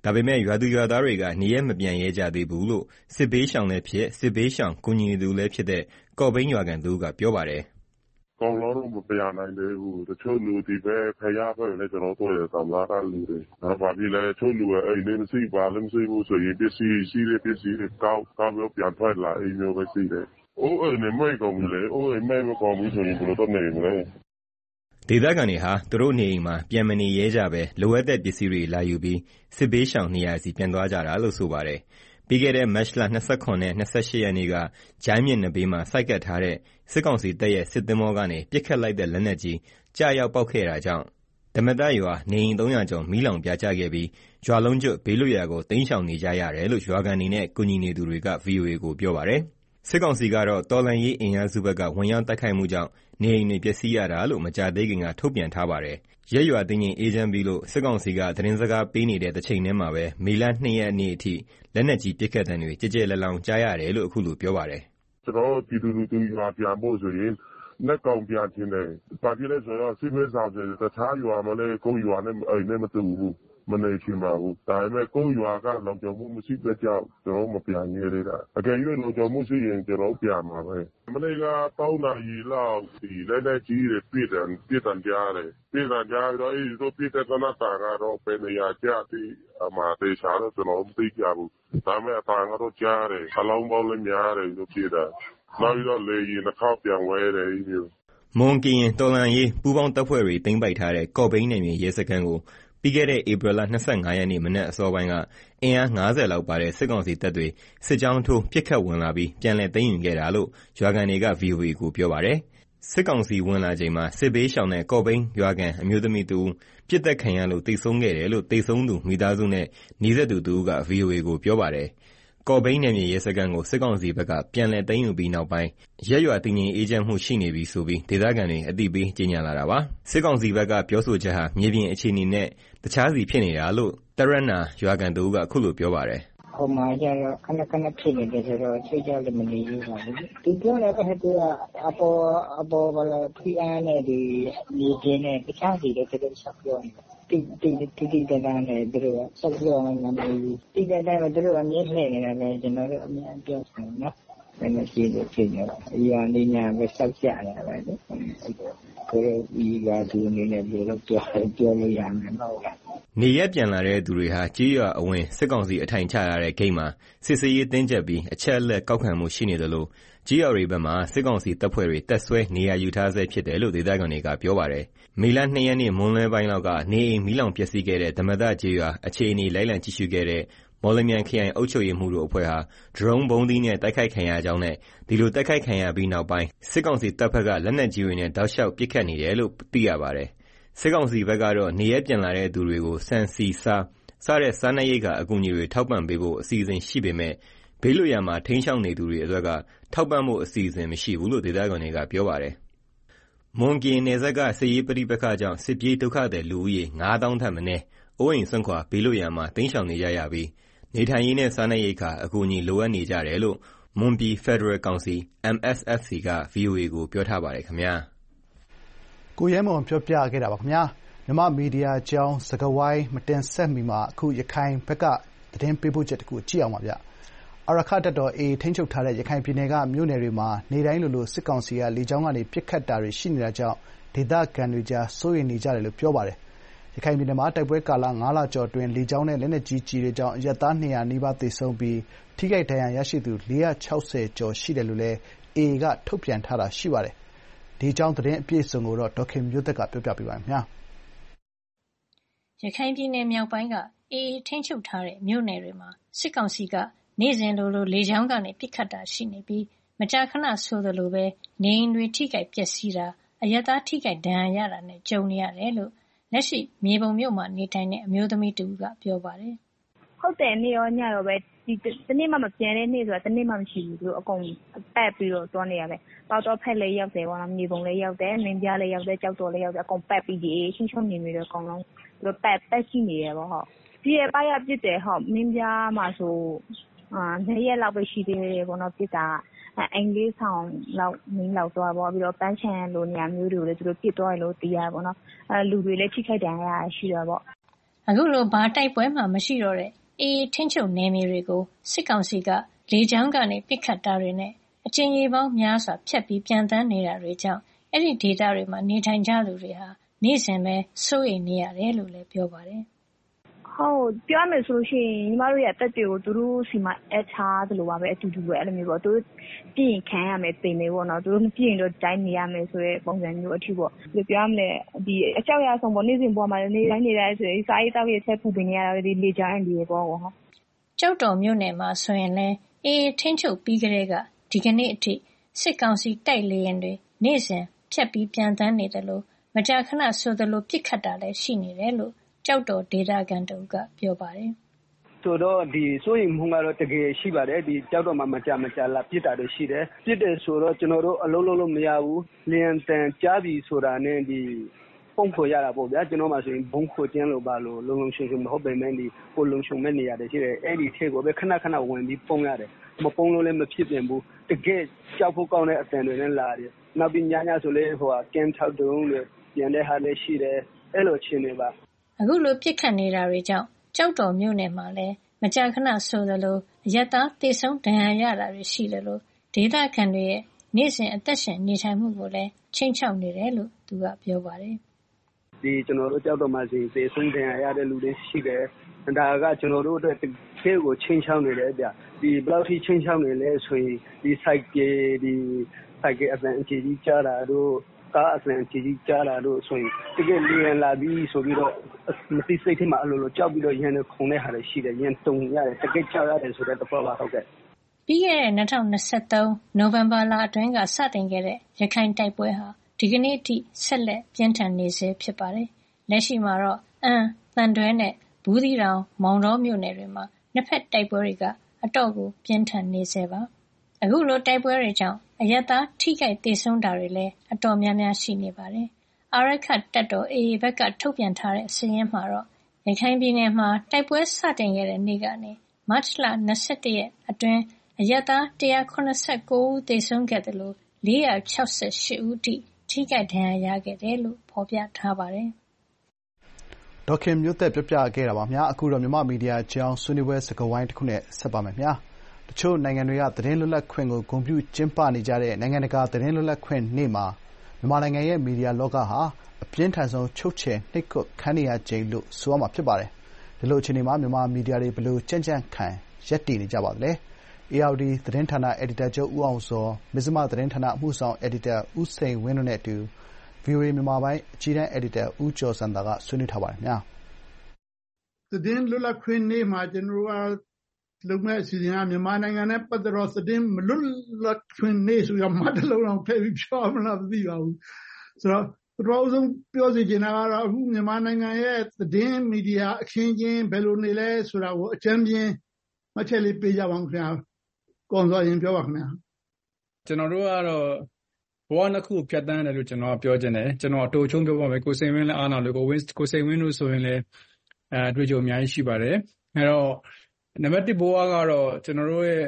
Speaker 3: ဒါပေမဲ့ရွာသူရွာသားတွေကနေရပ်မပြန်ရဲကြသေးဘူးလို့စစ်ဘေးရှောင်လည်းဖြစ်စစ်ဘေးရှောင်ကူညီသူလည်းဖြစ်တဲ့ကော့ဘိန်းရွာကန်သူကပြောပါတယ်
Speaker 6: ကောင်းလုံးမပြနိုင်သေးဘူးတချို့လူဒီပဲဖျားဖွဲ့လည်းကျွန်တော်တို့ရဆောင်လာတာလူတွေဘာဖြစ်လဲချို့လူအိမ်လေးမရှိပါလည်းမရှိဘူးဆိုရင်ပစ္စည်းရှိတဲ့ပစ္စည်းတွေကောက်ပြီးပြန်ထွက်လာအိမ်မျိုးပဲရှိတယ်အိုးအိမ်နဲ့မိုက်ကောင်လေအိုးအိမ်မိုက်မကောင်ဘူးဆိုရင်ဘယ်လိုတော့နေမလဲ
Speaker 3: ဒေသခံတွေဟာသူတို့နေအိမ်မှာပြန်မနေရဲကြပဲလိုအပ်တဲ့ပစ္စည်းတွေလာယူပြီးစစ်ဘေးရှောင်နေရာစီပြန်သွားကြတာလို့ဆိုပါတယ်ပြီးခဲ့တဲ့မတ်လ29နဲ့28ရက်နေ့ကဂျိုင်းမြစ်နဘေးမှာစိုက်ကပ်ထားတဲ့စစ်ကောင်စီတပ်ရဲ့စစ်သင်္ဘောကနေပစ်ခတ်လိုက်တဲ့လက်နက်ကြီးကြာရောက်ပေါက်ခဲ့တာကြောင့်ဓမ္မတရွာနေအိမ်300ကျော်မီးလောင်ပြာကျခဲ့ပြီးရွာလုံးကျွတ်ဘေးလွတ်ရာကိုတိမ်းရှောင်နေကြရတယ်လို့ရွာကန်တွေနဲ့ကူညီနေသူတွေက VOA ကိုပြောပါတယ်စစ်ကောင်စီကတော့တော်လှန်ရေးအင်အားစုဘက်ကဝင်ရောက်တိုက်ခိုက်မှုကြောင့်နေအိမ်တွေပျက်စီးရတာလို့မကြာသေးခင်ကထုတ်ပြန်ထားပါတယ်။ရက်ရွာသိမ်းရင်အေဂျင့်ပြီးလို့စစ်ကောင်စီကသတင်းစကားပေးနေတဲ့တစ်ချိန်တည်းမှာပဲမေလ2ရက်နေ့အထိလက်နက်ကြီးပစ်ခတ်တဲ့တွေကြဲကြဲလလောင်ကြားရတယ်လို့အခုလိုပြောပါတယ်
Speaker 6: ။ကျွန်တော်ပြည်သူလူထုရွာပြန်ဖို့ဆိုရင်လက်ကောင်ပြန်ခြင်းတယ်။ဘာဖြစ်လဲဆိုတော့စစ်ဘေးဆောင်တဲ့တခြားရွာမလဲကိုရွာနဲ့အိမ်နဲ့မတူဘူး။မနေချင်ပါဘူး။ဒါပေမဲ့ကိုရွာကလုံခြုံမှုမရှိတဲ့ကြောင့်ကျွန်တော်မပြန်ရသေးတာ။အကယ်၍လုံခြုံမှုရှိရင်ကျွန်တော်ပြန်မှာပဲ။မနေ့က3နာရီလောက်ဒီလက်နက်ကြီးတွေပြစ်တယ်ကြားတယ်။ပြစ်တယ်ကြားတော့ဒီပြစ်တဲ့ကနတာကတော့ပဲနေရာကျပြီးအမှားတေချာတော့ကျွန်တော်မသိကြဘူး။ဒါပေမဲ့အပါကတော့ကြားတယ်။အလုံးပေါင်းလည်းများတယ်လို့ပြစ်တာ။နောက်ပြီးတော့လေရင်တစ်ခေါက်ပြန်ဝဲတယ်ဒီမျိုး
Speaker 3: မွန်ကရင်တော်လန်ရေးပူပေါင်းတပ်ဖွဲ့တွေသိမ်းပိုက်ထားတဲ့ကော့ဘိန်းနယ်မြေရဲစခန်းကိုပြီးခဲ့တဲ့ဧပြီလ25ရက်နေ့မနက်အစောပိုင်းကအင်အား50လောက်ပါတဲ့စစ်ကောင်စီတပ်တွေစစ်ကြောင်းထိုးပစ်ခတ်ဝင်လာပြီးပြန်လည်သိမ်းယူခဲ့တာလို့ရွာကန်တွေက VOA ကိုပြောပါတယ်။စစ်ကောင်စီဝင်လာချိန်မှာစစ်ဘေးရှောင်တဲ့ကော့ဘိန်းရွာကန်အမျိုးသမီးတူပြစ်သက်ခံရလို့တိတ်ဆုံးခဲ့တယ်လို့တိတ်ဆုံးသူမိသားစုနဲ့နှီးဆက်သူက VOA ကိုပြောပါတယ်။ကော့ဘိန်းနယ်မြေရဲစခန်းကိုစစ်ကောင်စီဘက်ကပြန်လည်သိမ်းယူပြီးနောက်ပိုင်းရက်ရွာတည်ငြိမ်အေးချမ်းမှုရှိနေပြီဆိုပြီးဒေသခံတွေအသိပေးကြေညာလာတာပါစစ်ကောင်စီဘက်ကပြောဆိုချက်ဟာမြေပြင်အခြေအနေနဲ့တခြားစီဖြစ်နေတာလို့တရနာရွာကန်တူကအခုလိုပြောပါတယ်
Speaker 7: ဟိုမှာကျတော့ခဏဖြစ်နေတယ်ဆိုတော့ချိန်ကြလည်းမနေရပါဘူးဒီပြောလည်းပဲသူကအပေါ်ဘာလဲဖီးအားနဲ့ဒီမြေချင်းနဲ့တခြားစီတွေသူဆက်ပြောနေတိတန်းနဲ့သူတို့ဆက်ပြောနေတယ်တိတန်းနဲ့သူတို့အမြဲလှည့်နေတာပဲကျွန်တော်တို့အမြဲပြောတယ်နော်ဘယ်လိုရှိလို့ဖြစ်နေတော့အရာလေးညာပဲဆက်ကြရတယ်ပဲလေကိုယ်ဒီကဒီနေနဲ့ပြောလို့ရမယ်မဟုတ်လား
Speaker 3: နေရက်ပြန်လာတဲ့သူတွေဟာကြေးရွာအဝင်စစ်ကောင်စီအထိုင်ချရတဲ့ဂိတ်မှာစစ်စေးရေးတင်းကျပ်ပြီးအချက်အလက်ကောက်ခံမှုရှိနေတယ်လို့ကြေးရွာတွေဘက်မှာစစ်ကောင်စီတပ်ဖွဲ့တွေတက်ဆွဲနေရာယူထားဆဲဖြစ်တယ်လို့ဒေသခံတွေကပြောပါတယ်။မေလ2ရက်နေ့မွန်းလွဲပိုင်းလောက်ကနေအိမ်မီးလောင်ပျက်စီးခဲ့တဲ့ဓမ္မတကြေးရွာအခြေအနေလိုက်လံကြည့်ရှုခဲ့တဲ့မော်လမြိုင်ခရိုင်အုပ်ချုပ်ရေးမှူးတို့အဖွဲ့ဟာဒရုန်းဘုံးသီးနဲ့တိုက်ခိုက်ခံရကြောင်းနဲ့ဒီလိုတိုက်ခိုက်ခံရပြီးနောက်ပိုင်းစစ်ကောင်စီတပ်ဖက်ကလက်နက်ကြီးတွေနဲ့တောက်လျှောက်ပစ်ခတ်နေတယ်လို့သိရပါတယ်။စစ်ကောင်စီဘက်ကတော့နေရက်ပြန်လာတဲ့သူတွေကိုစံစီစားတဲ့စားနပ်ရိက္ခာအကူအညီတွေထောက်ပံ့ပေးဖို့အစီအစဉ်ရှိပေမဲ့ဘေးလွတ်ရာမှာထိန်းချောင်းနေသူတွေအတွက်ကထောက်ပံ့ဖို့အစီအစဉ်မရှိဘူးလို့ဒေသခံတွေကပြောပါတယ်။မွန်ကရင်နယ်စပ်ကစစ်ရေးပဋိပက္ခကြောင့်စစ်ပြေးဒုက္ခသည်လူဦးရေ9000ထက်မနည်းအိုးအိမ်စွန့်ခွာဘေးလွတ်ရာမှာတိမ်းရှောင်နေကြရပြီးနေထိုင်ရေးနဲ့စားနပ်ရိက္ခာအကူအညီလိုအပ်နေကြတယ်လို့မွန်ပြည်ဖက်ဒရယ်ကောင်စီ MSFC က VOA ကိုပြောထားပါတယ်ခင်ဗျာ
Speaker 2: ကိုရဲမွန်ပြောပြခဲ့တာပါခင်ဗျာမြန်မာမီဒီယာကျောင်းစကားဝိုင်းမတင်ဆက်မီမှာအခုရခိုင်ဘက်ကသတင်းပေးပို့ချက်တခုကြည့်အောင်ပါဗျအာရခတပ်တော် AA ထိန်းချုပ်ထားတဲ့ရခိုင်ပြည်နယ်ကမြို့နယ်တွေမှာနေတိုင်းလိုစစ်ကောင်စီကလေကြောင်းကနေပစ်ခတ်တာတွေရှိနေတာကြောင့်ဒေသခံတွေကြားစိုးရိမ်နေကြတယ်လို့ပြောပါတယ်ရခိုင်ပြည်နယ်မှာတိုက်ပွဲကာလ9လကျော်အတွင်းလေကြောင်းနဲ့လက်နက်ကြီးတွေကြောင့်အရပ်သား200နီးပါးသေဆုံးပြီးထိခိုက်ဒဏ်ရာရရှိသူ460ကျော်ရှိတယ်လို့လည်း AA ကထုတ်ပြန်ထားတာရှိပါတယ်။ဒီအကြောင်းသတင်းအပြည့်အစုံကိုတော့ဒေါက်ခင်မျိုးသက်ကပြောပြပေးပါမယ်
Speaker 8: ။ရခိုင်ပြည်နယ်မြောက်ပိုင်းက AA ထိန်းချုပ်ထားတဲ့မြို့နယ်တွေမှာစစ်ကောင်စီကနေ့စဉ်လိုလေကြောင်းကနေပစ်ခတ်တာရှိနေပြီးမကြာခဏဆိုသလိုပဲနေအိမ်တွေထိခိုက်ပျက်စီးတာအရပ်သားထိခိုက်ဒဏ်ရာရတာနဲ့ကြုံနေရတယ်လို့လက်ရှိမြေပုံမြို့မှာနေထိုင်တဲ့အမျိုးသမီးတူကပြောပါတယ်
Speaker 9: ။ဟုတ်တယ်နေ့ရောညရောပဲဒီတနေ့မှမပြန်တဲ့နေ့ဆိုတာတနေ့မှမရှိဘူးသူအကုန်ပတ်ပြီးတော့သွားနေရပဲ။ပေါတော့ဖက်လေးရောက်တယ်ပေါ့နော်မြေပုံလေးရောက်တယ်မင်းပြားလေးရောက်တယ်ကြောက်တော်လေးရောက်တယ်အကုန်ပတ်ပြီးဒီရှင်းရှင်းနေနေတော့အကုန်လုံးသူတို့ပတ်ရှိနေရပေါ့ဟုတ်။ဒီရဲ့ပါရပြစ်တယ်ဟုတ်မင်းပြားမှာဆို2ရက်လောက်ပဲရှိသေးတယ်ပေါ့နော်ပြစ်တာအင်္ဂလိပ်ဆောင်လောက်မင်းလောက်သွားပေါ့ပြီးတော့ပန်းချန်လိုနေရာမျိုးတွေကိုလည်းသူတို့ပြစ်သွားတယ်လို့သိရပါပေါ့နော်လူတွေလည်းထိခိုက်ဒဏ်ရာရရှိတာပေါ့
Speaker 8: အခုလိုဘာတိုက်ပွဲမှမရှိတော့တဲ့ AA ထိန်းချုပ်နယ်မြေတွေကိုစစ်ကောင်စီကလေကြောင်းကနေပစ်ခတ်တာတွေနဲ့အကြိမ်ရေပေါင်းများစွာဖျက်ပြီးပြန်တန်းနေတာတွေကြောင့်အဲ့ဒီဒေသတွေမှာနေထိုင်ကြသူတွေဟာနေ့စဉ်ပဲစိုးရိမ်နေရတယ်လို့လည်းပြောပါတယ်
Speaker 9: ဟုတ်ပြောမယ်ဆိုလို့ရှိရင်ညီမတို့ရဲ့တက်တွေကိုသူတို့စီမှာအထားသလိုပါပဲအတူတူပဲအဲ့လိုမျိုးပေါ့သူတို့ပြင်ခံရမယ်ပြင်မယ်ပေါ့နော်သူတို့မပြင်တော့တိုင်းနေရမယ်ဆိုတဲ့ပုံစံမျိုးအထူးပေါ့ဒီပြောရမလဲဒီအကြောက်ရဆုံးပေါ့နေ့စဉ်ပေါ်မှာနေတိုင်းနေတိုင်းဆိုရင်စာရေးတောက်ရချက်ပူပင်နေရတာဒီလေကြောင်းတွေပေါ့ဟော
Speaker 8: ကျောက်တော်မြို့နယ်မှာဆိုရင်လည်းအေးထင်းချုပ်ပြီးကလေးကဒီကနေ့အထိစစ်ကောင်စီတိုက်လေရင်တွေနေ့စဉ်ဖြတ်ပြီးပြန်တန်းနေတယ်လို့မကြာခဏဆိုသလိုပြစ်ခတ်တာလည်းရှိနေတယ်လို့ကျောက်တော်ဒေသခံတို့ကပြောပါတယ်
Speaker 10: ဆိုတော့ဒီစိုးရိမ်မှုကတော့တကယ်ရှိပါတယ်ဒီကျောက်တော်မှာမကြာလာပြစ်တာတွေရှိတယ်ပြစ်တယ်ဆိုတော့ကျွန်တော်တို့အလုံးလုံးမရဘူးလျင်တန်ကြားပြီဆိုတာနဲ့ဒီပုံခေါ်ရတာပေါ့ဗျာကျွန်တော်မှဆိုရင်ဘုံခေါ်ကျင်းလို့ပါလို့လုံလုံရှုံရှုံမဟုတ်ပေမဲ့ဒီကိုလုံရှုံမဲ့နေရတယ်ရှိတယ်အဲ့ဒီထက်ကိုပဲခဏဝင်ပြီးပုံရတယ်မပုံလို့လည်းမဖြစ်ပြန်ဘူးတကယ်ကြောက်ဖို့ကောင်းတဲ့အတန်တွေနဲ့လာတယ်နောက်ပြီးညဆိုလေဟိုကကင်းထောက်တုံးတွေပြန်တဲ့ဟာလည်းရှိတယ်အဲ့လိုချင်းနေပါ
Speaker 8: အခုလိုပြစ်ခတ်နေတာတွေကြောင့်ကျောက်တော်မြို့နယ်မှာလည်းမကြာခဏဆိုသလိုအရက်သားတေဆုံးဒဏ်ရာရတာတွေရှိတယ်လို့ဒေသခံတွေရဲ့နေ့စဉ်အသက်ရှင်နေထိုင်မှုကိုလည်းချိန်ချောက်နေတယ်လို့သူကပြောပါတယ်
Speaker 10: ဒီကျွန်တော်တို့ကြောက်တော်မှာစီတေဆုံးဒဏ်ရာရတဲ့လူတွေရှိတယ်ဒါကကျွန်တော်တို့အတွက်တကယ်ကိုချိန်ချောက်နေတယ်ဗျဒီဘယ်လောက်ထိချိန်ချောက်နေလဲဆိုရင်ဒီစိုက်ကအပန်အခြေကြီးကြားတာတို့ကားအစံကြီးကြားလာလို့ဆိုရင်တကယ်လျင်လာပြီးဆိုပြီးတော့မသိစိတ်ထဲမှာအလိုလိုကြောက်ပြီးတော့ရန်ခုံတဲ့ဟာတွေရှိတယ်ရန်တုံရတယ်တကယ်ကြောက်ရတယ်ဆိုတဲ့သဘောပါဟုတ်ကဲ့
Speaker 8: ပြီးခဲ့တဲ့2023နိုဝင်ဘာလအတွင်းကစတင်ခဲ့တဲ့ရခိုင်တိုက်ပွဲဟာဒီကနေ့အထိဆက်လက်ပြင်းထန်နေဆဲဖြစ်ပါတယ်လက်ရှိမှာတော့သံတွဲနဲ့ဘူးသီးတောင်မောင်တောမြို့နယ်တွေမှာနှစ်ဖက်တိုက်ပွဲတွေကအတော့ကိုပြင်းထန်နေဆဲပါအခုလိုတိုက်ပွဲတွေကြောင့်အရက်သားထိခိုက်ဒေဆုံးတာတွေလည်းအတော်များများရှိနေပါတယ်။အာရခတ်တပ်တော် AA ဘက်ကထုတ်ပြန်ထားတဲ့စာရင်းမှာတော့ရခိုင်ပြည်နယ်မှာတိုက်ပွဲစတင်ခဲ့တဲ့နေ့ကနေမတ်လ21ရက်အတွင်းအရက်သား189ဦးဒေဆုံးခဲ့တယ်လို့468ဦးထိခိုက်ဒဏ်ရာရခဲ့တယ်လို့ဖော်ပြထားပါတယ်
Speaker 2: ။ဒေါခင်မျိုးသက်ပြပြခဲ့တာပါခင်ဗျာ။အခုတော့မြန်မာမီဒီယာအကြောင်းဆွေးနွေးပွဲစကားဝိုင်းတစ်ခုနဲ့ဆက်ပါမယ်ခင်ဗျာ။တချို့နိုင်ငံတွေကသတင်းလွတ်လပ်ခွင့်ကိုဂုဏ်ပြုကျင်းပနေကြတဲ့နိုင်ငံတကာသတင်းလွတ်လပ်ခွင့်နေ့မှာမြန်မာနိုင်ငံရဲ့မီဒီယာလောကဟာအပြင်းထန်ဆုံးချုပ်ချယ်နှိပ်ကွပ်ခံနေရချိန်လို့ဆိုရမှာဖြစ်ပါတယ်။ဒီလိုအခြေအနေမှာမြန်မာမီဒီယာတွေဘယ်လိုကြံ့ကြံ့ခံရပ်တည်နေကြပါသလဲ။ ARD သတင်းဌာနအယ်ဒီတာချုပ်ဦးအောင်စော၊မဇ္ဈိမသတင်းဌာနအမှုဆောင်အယ်ဒီတာဦးစိန်ဝင်းတို့နဲ့အတူ VOA မြန်မာပိုင်းအကြီးတန်းအယ်ဒီတာဦးကျော်စံသာကဆွေးနွေးထားပါတယ်ခင်ဗျာ
Speaker 11: ။သတင်းလွတ်လပ်ခွင့်နေ့မှာကျွန်တော်တို့ကလုပ်မဲ့အစီအစဉ်ကမြန်မာနိုင်ငံနဲ့ပတ်သက်တော့သတင်းမလွတ်လပ်ခွင့်နေ့ဆိုရမှတလုံးအောင်ဖယ်ပြီးပြောမလားမသိပါဘူးဆိုတော့ပထမဆုံးပြောစီချင်တာကတော့အခုမြန်မာနိုင်ငံရဲ့သတင်းမီဒီယာအခင်းချင်းဘယ်လိုနေလဲဆိုတာကိုအကြမ်းပြင်းမှတ်ချက်လေးပေးကြပါဦးခင်ဗျာကွန်စောရင်ပြောပါခင်ဗျာ
Speaker 12: ကျွန်တော်တို့ကတော့ဘဝနှစ်ခုဖြတ်တန်းတယ်လို့ကျွန်တော်ပြောချင်တယ်ကျွန်တော်အတူချုံပြောပါမယ်ကိုစိန်ဝင်းလည်းအားနာလို့ကိုစိန်ဝင်းတို့ဆိုရင်လည်းတွေ့ကြုံအများကြီးရှိပါတယ်အဲတော့နံပါတ်1ဘဝကတော့ကျွန်တော်တို့ရဲ့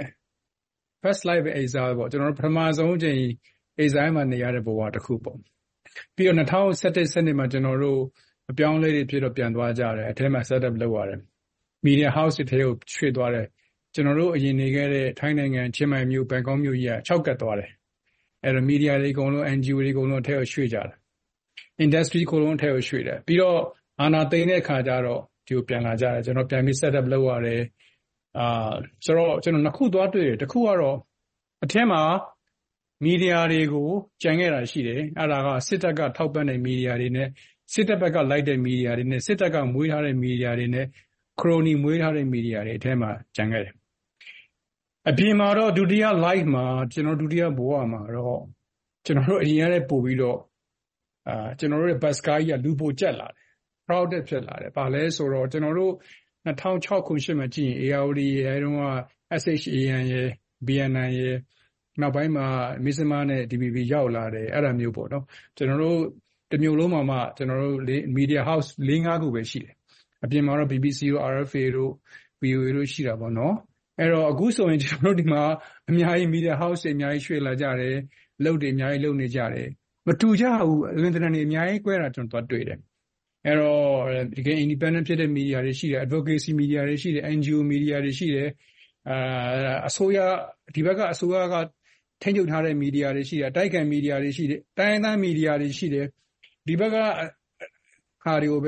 Speaker 12: first life exile ပေါ့ကျွန်တော်တို့ပထမဆုံးအချိန် exile မှာနေရတဲ့ဘဝတစ်ခုပေါ့ပြီးတော့2017 စနစ်မှာကျွန်တော်တို့အပြောင်းလဲတွေဖြစ်တော့ပြန်သွားကြတယ်အထဲမှာ set up လုပ်ရတယ် media house တွေထဲကိုရွှေ့သွားတယ်ကျွန်တော်တို့အရင်နေခဲ့တဲ့ထိုင်းနိုင်ငံချင်းမိုင်မြို့ဘန်ကောက်မြို့ကြီးက6ကတ်သွားတယ်အဲ့တော့ media တွေအကုန်လုံး NGO တွေအကုန်လုံးအထဲကိုရွှေ့ကြတယ် industry အကုန်လုံးအထဲကိုရွှေ့တယ်ပြီးတော့အာဏာသိမ်းတဲ့အခါကျတော့ဒီကိုပြန်လာကြတယ်ကျွန်တော်ပြန်ပြီး set up လုပ်ရတယ်ဆိုတော့ကျွန်တော်နှစ်ခုသွားတွေ့တယ်တစ်ခုကတော့အထက်မှာမီဒီယာတွေကိုကြံခဲ့တာရှိတယ်အဲ့ဒါကစစ်တပ်ကထောက်ပံ့တဲ့မီဒီယာတွေနဲ့စစ်တပ်ဘက်ကလိုက်တဲ့မီဒီယာတွေနဲ့စစ်တပ်ကမွေးထားတဲ့မီဒီယာတွေနဲ့ခရိုနီမွေးထားတဲ့မီဒီယာတွေအထက်မှာကြံခဲ့တယ်အပြင်မှာတော့ဒုတိယ live မှာကျွန်တော်ဒုတိယဘဝမှာတော့ကျွန်တော်တို့အရင်ကလည်းပို့ပြီးတော့ကျွန်တော်တို့ရဲ့ bus ကားကြီးကလူပိုကျက်လာတယ် crowded ဖြစ်လာတယ်ဘာလဲဆိုတော့ကျွန်တော်တို့2006ခုနှစ်မှာကြည့်ရင် ARD ရဲတုန်းက SHAN ရဲ BNN ရဲနောက်ပိုင်းမှာမစ္စမနဲ့ DBB ရောက်လာတယ်အဲ့ဒါမျိုးပေါ့နော်ကျွန်တော်တို့တမျိုးလုံးမှာမှကျွန်တော်တို့ media house 4-5 ခုပဲရှိတယ်အပြင်မှာတော့ BBC တို့ RFA တို့ VOA တို့ရှိတာပေါ့နော်အဲ့တော့အခုဆိုရင်ကျွန်တော်တို့ဒီမှာအများကြီး media house တွေအများကြီးရွှေ့လာကြတယ်လုပ်တွေအများကြီးလုပ်နေကြတယ်မတူကြဘူးအင်တာနက်တွေအများကြီးကွဲတာကျွန်တော်တွေ့တယ်အဲ့တော့ဒီက independent ဖြစ်တဲ့ media တွေရှိတယ် advocacy media တွေရှိတယ် NGO media တွေရှိတယ်အစိုးရဒီဘက်ကအစိုးရကထိန်းချုပ်ထားတဲ့ media တွေရှိတယ်တိုက်ခံ media တွေရှိတယ်တိုင်းရင်းသား media တွေရှိတယ်ဒီဘက်ကဟာတွေကိုပဲ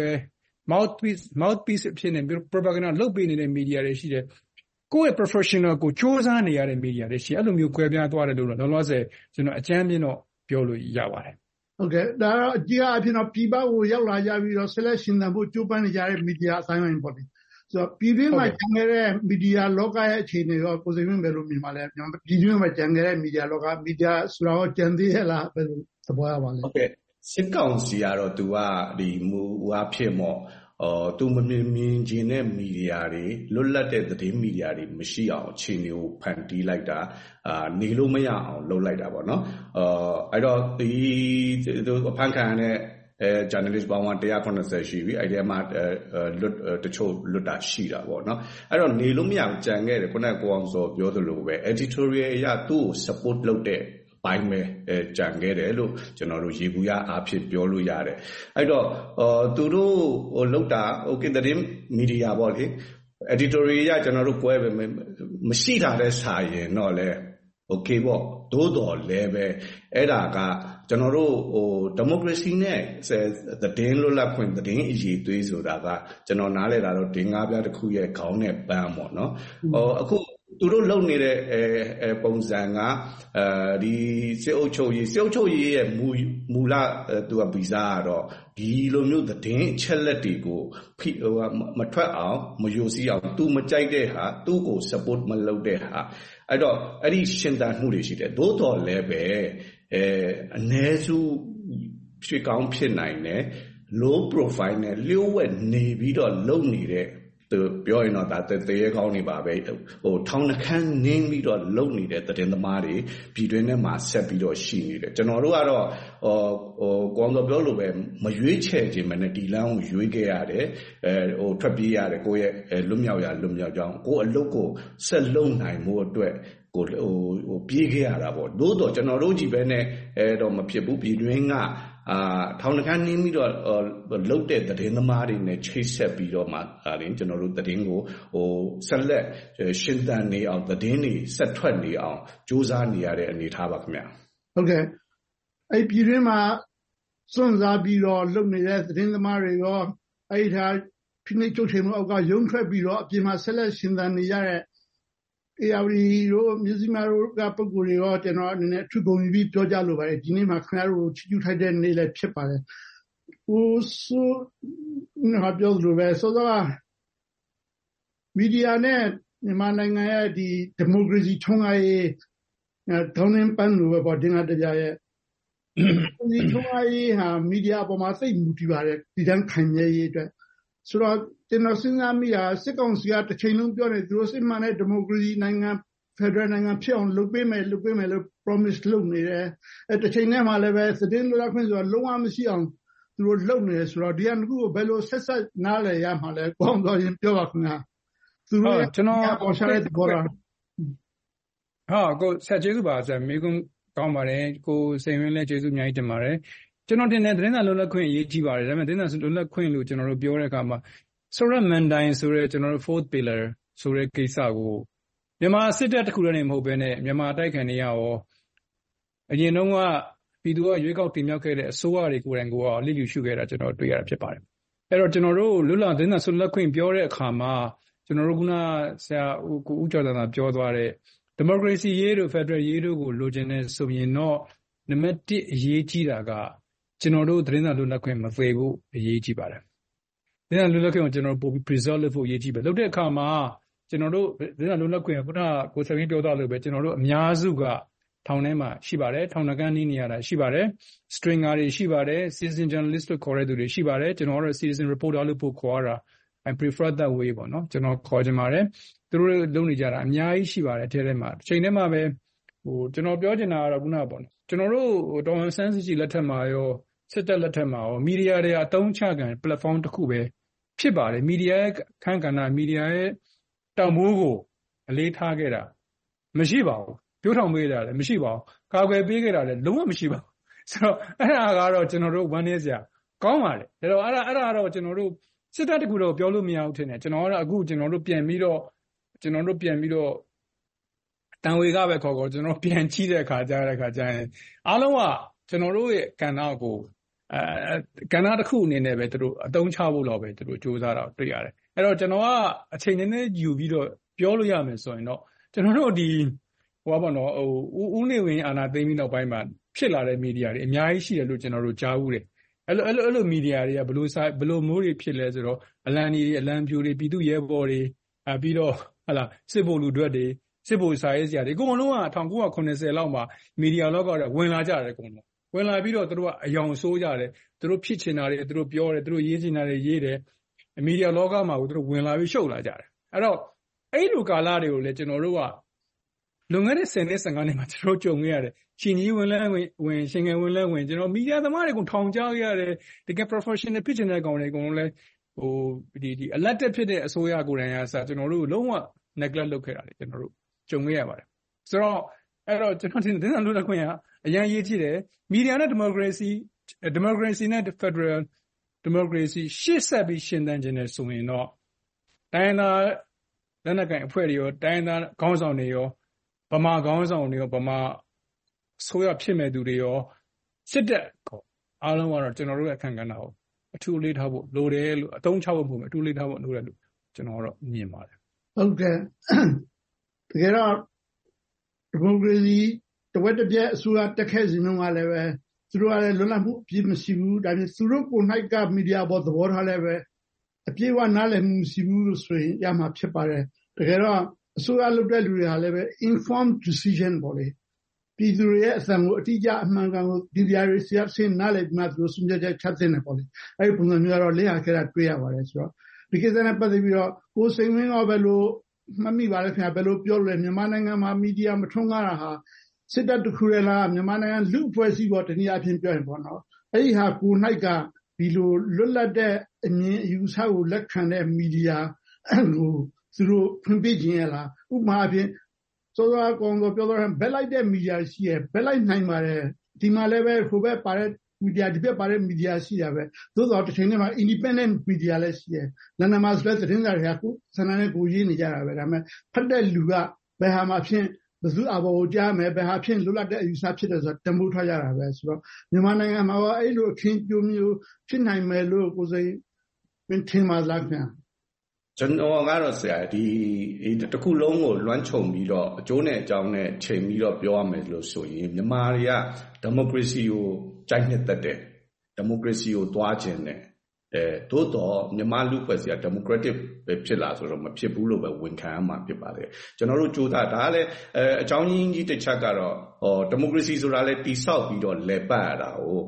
Speaker 12: mouthpiece ဖြစ်နေ propaganda လုပ်ပေးနေတဲ့ media တွေရှိတယ်ကိုယ့်ရဲ့ professional ကိုစူးစမ်းနေရတဲ့ media တွေရှိအဲ့လိုမျိုးကွဲပြားသွားတယ်လို့တော့လောလောဆယ်ကျွန်တော်အကြမ်းမြင်တော့ပြောလို့ရပါတယ်
Speaker 11: ဟုတ်ကဲ့ဒါတော့အကြီးအဖြစ်တော့ပြည်ပကိုရောက်လာကြပြီးတော့ selection တန်ဖို့ကြိုးပမ်းနေကြတဲ့ media အဆိုင်ပိုင်းပေါ့ဒီဆိုတော့ပြည်တွင်းမှာကျန်ခဲ့တဲ့ media လောကရဲ့အခြေအနေရောကိုစိန်ဝင်းဘယ်လိုမြင်ပါလဲပြည်တွင်းမှာကျန်ခဲ့တဲ့ media လောက media ဆိုတာရောကျန်သေးရဲ့လားဘယ်လိုသဘောရပါလဲ
Speaker 13: ဟုတ်ကဲ့စစ်ကောင်စီကတော့ तू ကဒီမူဝါဖြစ်မော့သူမမြင်ချင်တဲ့မီဒီယာတွေလွတ်လပ်တဲ့သတင်းမီဒီယာတွေမရှိအောင်အခြေအနေကိုဖန်တီးလိုက်တာနေလို့မရအောင်လုပ်လိုက်တာပေါ့နော်အဲ့တော့ဒီအဖန်ခံတဲ့journalist ပေါင်း180ရှိပြီအဲ့ဒီမှာတချို့လွတ်တာရှိတာပေါ့နော်အဲ့တော့နေလို့မရအောင်ကြံခဲ့တယ်ခုနကကိုအောင်စောပြောသလိုပဲ editorial အရသူ့ကို support လုပ်တဲ့ပိုင်းပဲကြံခဲ့တယ်လို့ကျွန်တော်တို့ရေဘူးရအားဖြင့်ပြောလို့ရတယ်အဲ့တော့သူတို့လောက်တာ okay သတင်းမီဒီယာပေါ့လေ editorial ရကျွန်တော်တို့ကွဲပဲမရှိတာတဲ့စာရင်တော့လေ okay ပေါ့သို့တော်လည်းပဲအဲ့ဒါကကျွန်တော်တို့democracy နဲ့သတင်းလွတ်လပ်ခွင့်သတင်းအရေးသွေးဆိုတာကကျွန်တော်နားလည်တာတော့ဒီငါးပြားတစ်ခုရဲ့ခေါင်းနဲ့ပန်းပေါ့နော်အခုသူတို့လုပ်နေတဲ့ပုံစံကဒီစစ်အုပ်ချုပ်ရေးရဲ့မူလသူကဗီဇာကတော့ဒီလိုမျိုးသတင်းအချက်လက်တွေကိုမထွက်အောင်မယိုစီးအောင်သူမကြိုက်တဲ့ဟာသူ့ကို support မလုပ်တဲ့ဟာအဲ့တော့အဲ့ဒီရှင်းတန်မှုတွေရှိတယ်သို့တော်လည်းပဲအ ਨੇ စုဖြစ်ကောင်းဖြစ်နိုင်တယ် low profile နဲ့လျှို့ဝှက်နေပြီးတော့လုပ်နေတဲ့ပြောရင်တော့ဒါတရေကောင်းနေပါပဲထောင်နှခမ်းနင်းပြီးတော့လုံနေတဲ့သတင်းသမားတွေပြည်တွင်းထဲမှာဆက်ပြီးတော့ရှိနေတယ်ကျွန်တော်တို့ကတော့ကောင်းတော့ပြောလို့ပဲမရွေးချယ်ခြင်းမနဲ့ဒီလမ်းကိုရွေးခဲ့ရတယ်ထွက်ပြေးရတယ်ကိုယ့်ရဲ့လွတ်မြောက်ကြောင်းကိုယ့်အလုပ်ကိုဆက်လုပ်နိုင်မှုအတွက်ကိုပြေးခဲ့ရတာပေါ့တို့တော့ကျွန်တော်တို့ကြည့်ပဲနဲ့တော့မဖြစ်ဘူးပြည်တွင်းကထောင်နှခမ်းနင်းပြီးတော့လုတ်တဲ့သတင်းသမားတွေနဲ့ချိတ်ဆက်ပြီးတော့မှကျွန်တော်တို့သတင်းကိုဆက်လက်ရှင်းတန်နေအောင်သတင်းတွေဆက်ထွက်နေအောင်စူးစမ်းနေရတဲ့အနေအထားပါခင်ဗျ
Speaker 11: ဟုတ်ကဲ့အဲ့ပြည်တွင်းမှာစွန့်စားပြီးတော့လုပ်နေတဲ့သတင်းသမားတွေရောအဲ့ဒါဖိနှိပ်ချုပ်ချယ်မှုအောက်ကရုံထွက်ပြီးတော့အပြင်မှာဆက်လက်ရှင်းတန်နေရတဲ့ ARD တို့မြစည်းမတို့ကပုံကိုယ်တွေရောကျွန်တော်အနေနဲ့ထူပုံပြီးပြောကြလိုပါတယ်ဒီနေ့မှာခင်ဗျားတို့ချီးကျူးထိုက်တဲ့နေ့လည်းဖြစ်ပါတယ်ဟိုဆိုငါပြောလို့ပဲဆိုတော့မီဒီယာနဲ့မြန်မာနိုင်ငံရဲ့ဒီဒီမိုကရေစီထွန်းကားရေးဒေါင်းနှင်းပန်းလို့ပဲပေါ့တင်တာတရားရဲ့ဒီထွန်းကားရေးဟာမီဒီယာအပေါ်မှာစိတ်မူတည်ပါတယ်ဒီတန်းခံရရေးအတွက်ဆိုတော့ကျွန်တော်စဉ်းစားမိတာစစ်ကောင်စီကတစ်ချိန်လုံးပြောနေသူတို့စစ်မှန်တဲ့ဒီမိုကရေစီနိုင်ငံဖက်ဒရယ်နိုင်ငံဖြစ်အောင်လုပ်ပေးမယ်လို့ promise လုပ်နေတယ်တစ်ချိန်နဲ့မှလည်းပဲသတင်းလွတ်လပ်ခွင့်ဆိုတာလုံးဝမရှိအောင်သူတို့လုပ်နေတယ်ဆိုတော့ဒီကနှစ်ခုကိုဘယ်လိုဆက်ဆက်နားလည်ရမှာလဲကောင်းတော့ရင်ပြောပါခင်ဗျာသူတို့
Speaker 12: ကျွန်တော်
Speaker 11: ပေါ်ရှာတဲ့ဘောရာ
Speaker 12: ကိုဆက်ကျေးဇူးပါဆရာမိကုန်းကောင်းပါတယ်ကိုစိန်ဝင်းလည်းကျေးဇူးအများကြီးတင်ပါတယ်ကျွန်တော်တင်တဲ့သတင်းစာလွတ်လပ်ခွင့်အရေးကြီးပါတယ်ဒါပေမဲ့သတင်းစာလွတ်လပ်ခွင့်လို့ကျွန်တော်တို့ပြောတဲ့အခါမှာဆိုရမန်ဒိုင်ဆိုရဲကျွန်တော်တို့ fourth pillar ဆိုရဲကိစ္စကိုမြန်မာစစ်တပ်တစ်ခုတည်းနေမဟုတ်ဘဲနဲ့မြန်မာတိုက်ခိုက်နေရရောအရင်တုန်းကပြည်သူကရွေးကောက်တင်မြှောက်ခဲ့တဲ့အစိုးရတွေကိုယ်တိုင်ကိုလစ်လျူရှုခဲ့တာကျွန်တော်တွေ့ရတာဖြစ်ပါတယ်အဲ့တော့ကျွန်တော်တို့လွတ်လပ်သတင်းစာလွတ်လပ်ခွင့်ပြောတဲ့အခါမှာကျွန်တော်တို့ကဆရာဦးကျော်သာပြောသွားတဲ့ဒီမိုကရေစီရေးတို့ဖက်ဒရယ်ရေးတို့ကိုလိုချင်တဲ့ဆိုရင်တော့နံပါတ်1အရေးကြီးတာကကျွန်တော်တို့သတင်းစာလွတ်လပ်ခွင့်မဖေဖို့အရေးကြီးပါတယ်သတင်းစာလွတ်လပ်ခွင့်ကိုကျွန်တော်တို့ပို့ပြီး preserve လုပ်ဖို့အရေးကြီးပဲလုပ်တဲ့အခါမှာကျွန်တော်တို့သတင်းစာလွတ်လပ်ခွင့်ခုနကကိုစပင်းပြောသွားလို့ပဲကျွန်တော်တို့အများစုကထောင်ထဲမှာရှိပါတယ်ထောင်နှကန်းနေရတာရှိပါတယ် stringer တွေရှိပါတယ် citizen journalist လို့ခေါ်တဲ့သူတွေရှိပါတယ်ကျွန်တော်တို့ citizen reporter လို့ပို့ခေါ်တာ I prefer that way ပေါ့နော်ကျွန်တော်ခေါ်ချင်ပါတယ်သူတို့လုပ်နေကြတာအများကြီးရှိပါတယ်ထဲမှာတစ်ချိန်ထဲမှာပဲကျွန်တော်ပြောချင်တာကတော့ခုနကပေါ့နော်ကျွန်တော်တို့ဒေါ်အောင်ဆန်းစုကြည်လက်ထက်မှာရောစစ်တပ်လက်ထက်မှာရောမီဒီယာတွေအသုံးချခံ platform တစ်ခုပဲဖြစ်ပါတယ်မီဒီယာရဲ့အခန်းကဏ္ဍမီဒီယာရဲ့တန်ဖိုးကိုအလေးထားခဲ့တာမရှိပါဘူးပြောထောင်ပေးတာလည်းမရှိပါဘူးကာကွယ်ပေးခဲ့တာလည်းလုံးဝမရှိပါဘူးဆိုတော့အဲ့ဒါကတော့ကျွန်တော်တို့ဝမ်းနည်းစရာကောင်းပါတယ်ဒါတော့အဲ့ဒါတော့ကျွန်တော်တို့စစ်တပ်တကူတော့ပြောလို့မရဘူးထင်တယ်ကျွန်တော်ကတော့အခုကျွန်တော်တို့ပြန်ပြီးတော့တန်ဝေကပဲခေါ်ကျွန်တော်ပြန်ကြည့်တဲ့အခါကျရင်အားလုံးကကျွန်တော်တို့ရဲ့ကဏ္ဍကိုကဏ္ဍတစ်ခုအနေနဲ့ပဲသူတို့အသုံးချဖို့တော့ပဲသူတို့စူးစမ်းတာတွေ့ရတယ်အဲ့တော့ကျွန်တော်ကအချိန်နည်းနည်းယူပြီးတော့ပြောလို့ရမယ်ဆိုရင်တော့ကျွန်တော်တို့ဒီဟိုပါနော်ဦးနေဝင်အာဏာသိမ်းပြီးနောက်ပိုင်းမှာဖြစ်လာတဲ့မီဒီယာတွေအများကြီးရှိတယ်လို့ကျွန်တော်တို့ကြားဘူးတယ်အဲ့လိုမီဒီယာတွေကဘယ်လိုမိုးတွေဖြစ်လဲဆိုတော့အလံတွေအလံပြိုတွေပြည်သူရဲဘော်တွေပြီးတော့ဟလာစစ်ဗိုလ်လူတွေစစ်ဗိုလ်စာရေးဆရာတွေအကုန်လုံးက1980လောက်မှာမီဒီယာလောကတွေဝင်လာကြတယ်အကုန်လုံးဝင်လာပြီးတော့သူတို့ကအယောင်ဆိုးကြတယ်သူတို့ဖြစ်ချင်တာတွေသူတို့ပြောတယ်သူတို့ရေးချင်တာတွေရေးတယ်မီဒီယာလောကမှာကိုသူတို့ဝင်လာပြီးရှုပ်လာကြတယ်အဲ့တော့အဲ့လိုကာလတွေကိုလည်းကျွန်တော်တို့ကလွန်ခဲ့တဲ့10နှစ်15နှစ်မှာကျွန်တော်ကြုံခဲ့ရတယ်ရှင်ကြီးဝင်လဲဝင်ရှင်ငယ်ဝင်လဲဝင်ကျွန်တော်မီဒီယာသမားတွေကိုထောင်ချခဲ့ရတယ်တကယ် professional ဖြစ်တဲ့ကောင်တွေအကုန်လုံးလဲဒီ elected ဖြစ်တဲ့အစိုးရကိုယ်တိုင်ကစားကျွန်တော်တို့လုံးဝ neglect လုပ်ခဲ့တာလေကျွန်တော်တို့ကြုံခဲ့ရပါတယ်ဆိုတော့အဲ့တော့ကျွန်တော်တင်တဲ့လူတစ်ခွင့်ကအရင်ရေးကြည့်တယ်မီဒီယာနဲ့ democracy နဲ့ federal democracy ရှေ့ဆက်ပြီးရှင်းတန်းခြင်းနဲ့ဆိုရင်တော့တိုင်းသားလက်နက်ကိုင်အဖွဲ့တွေရောတိုင်းသားခေါင်းဆောင်တွေရောဗမာခေါင်းဆောင်တွေရောဗမာဆိုရဖြစ်မဲ့သူတွေရောစစ်တပ်အားလုံးကတော့ကျွန်တော်တို့ရဲ့အခန့်ကဏ္ဍကိုအထူးလေးထားဖို့လိုတယ်လို့အသုံးချဖို့မဟုတ်ဘူးအထူးလေးထားဖို့လိုတယ်လို့ကျွန်တော်ကတော့မြင်ပါတယ်
Speaker 11: ဟုတ်ကဲ့တကယ်တော့ဒီမိုကရေစီတဝက်တစ်ပြက်အစိုးရတက်ခဲ့စဉ်တုန်းကလည်းပဲသူတို့ကလည်းလွတ်လပ်မှုအပြည့်မရှိဘူးဒါပြင်သူတို့ကိုယ်၌ကမီဒီယာပေါ်သဘောထားလည်းပဲအပြည့်အဝနားလည်မှုမရှိဘူးလို့ဆိုရင်ရမှာဖြစ်ပါတယ်တကယ်တော့အစိုးရလုပ်တဲ့လူတွေကလည်းပဲ informed decision ပေါ့လေပြည်သူတွေရဲ့အသံကိုအတိအကျအမှန်ကန်ကိုဒီပြားတွေဆင်းနားလည်ပြီးမှသူတို့ဆုံးဖြတ်ချက်ချတဲ့နယ်ပေါ့လေအဲ့ဒီပုံစံမျိုးကတော့လေ့လာခဲ့တာတွေ့ရပါတယ်ဆိုတော့ဒီကိစ္စနဲ့ပတ်သက်ပြီးတော့ကိုစိန်ဝင်းကဘယ်လိုမှတ်မိပါလဲခင်ဗျာဘယ်လိုပြောလဲမြန်မာနိုင်ငံမှာမီဒီယာမထွန်းကားတာဟာစစ်တပ်တစ်ခုတည်းလားမြန်မာနိုင်ငံလူ့အဖွဲ့အစည်းပေါ်တနည်းအားဖြင့်ပြောရင်ပေါ့နော်အဲ့ဒီဟာကို၌ကဒီလိုလွတ်လပ်တဲ့အမြင်အယူဆကိုလက်ခံတဲ့မီဒီယာကိုသူတို့ဖွင့်ပြခြင်းရလားဥပမာအဖြစ်စောစောကောင်တို့ပြောတော့ဘက်လိုက်တဲ့မီဒီယာရှိရဘက်လိုက်နိုင်ပါတယ်ဒီမှာလည်းပဲဟိုဘက်ပါတဲ့မီဒီယာဒီဘက်ပါတဲ့မီဒီယာရှိရပဲသို့တော်တစ်ချိန်တည်းမှာ independent media လည်းရှိတယ်လန်ဒန်မှာဆိုတဲ့သတင်းစာတွေကကိုစံနာနဲ့ကိုရေးနေကြတာပဲဒါပေမဲ့ဖတ်တဲ့လူကဘယ်ဟာမှဖြင့်ဘယ်သူအဘောကိုကြားမယ်ဘယ်ဟာဖြင့်လွတ်လပ်တဲ့အယူဆဖြစ်တယ်ဆိုတော့တမိုးထားကြတာပဲဆိုတော့မြန်မာနိုင်ငံမှာအဲ့လိုအခင်းကျိုးမျိုးဖြစ်နိုင်မယ်လို့ကိုစိန်ထင်ပါလားခင်ဗျာ
Speaker 13: ကျွန်တော်ကတော့ဆရာဒီတခုလုံးကိုလွှမ်းခြုံပြီးတော့အကျိုးနဲ့အကြောင်းနဲ့ချိန်ပြီးတော့ပြောရမယ်လို့ဆိုရင်မြန်မာတွေကဒီမိုကရေစီကိုကြိုက်နှစ်သက်တယ်ဒီမိုကရေစီကိုသွားခြင်းနဲ့သို့တော့မြန်မာလူ့ဖွဲ့စည်းက democratic ပဲဖြစ်လာဆိုတော့မဖြစ်ဘူးလို့ပဲဝန်ခံရမှာဖြစ်ပါတယ်ကျွန်တော်တို့ကြိုးစားဒါကလည်းအကြောင်းရင်းကြီးတစ်ချက်ကတော့democracy ဆိုတာလည်းတိဆောက်ပြီးတော့လဲပတ်ရတာ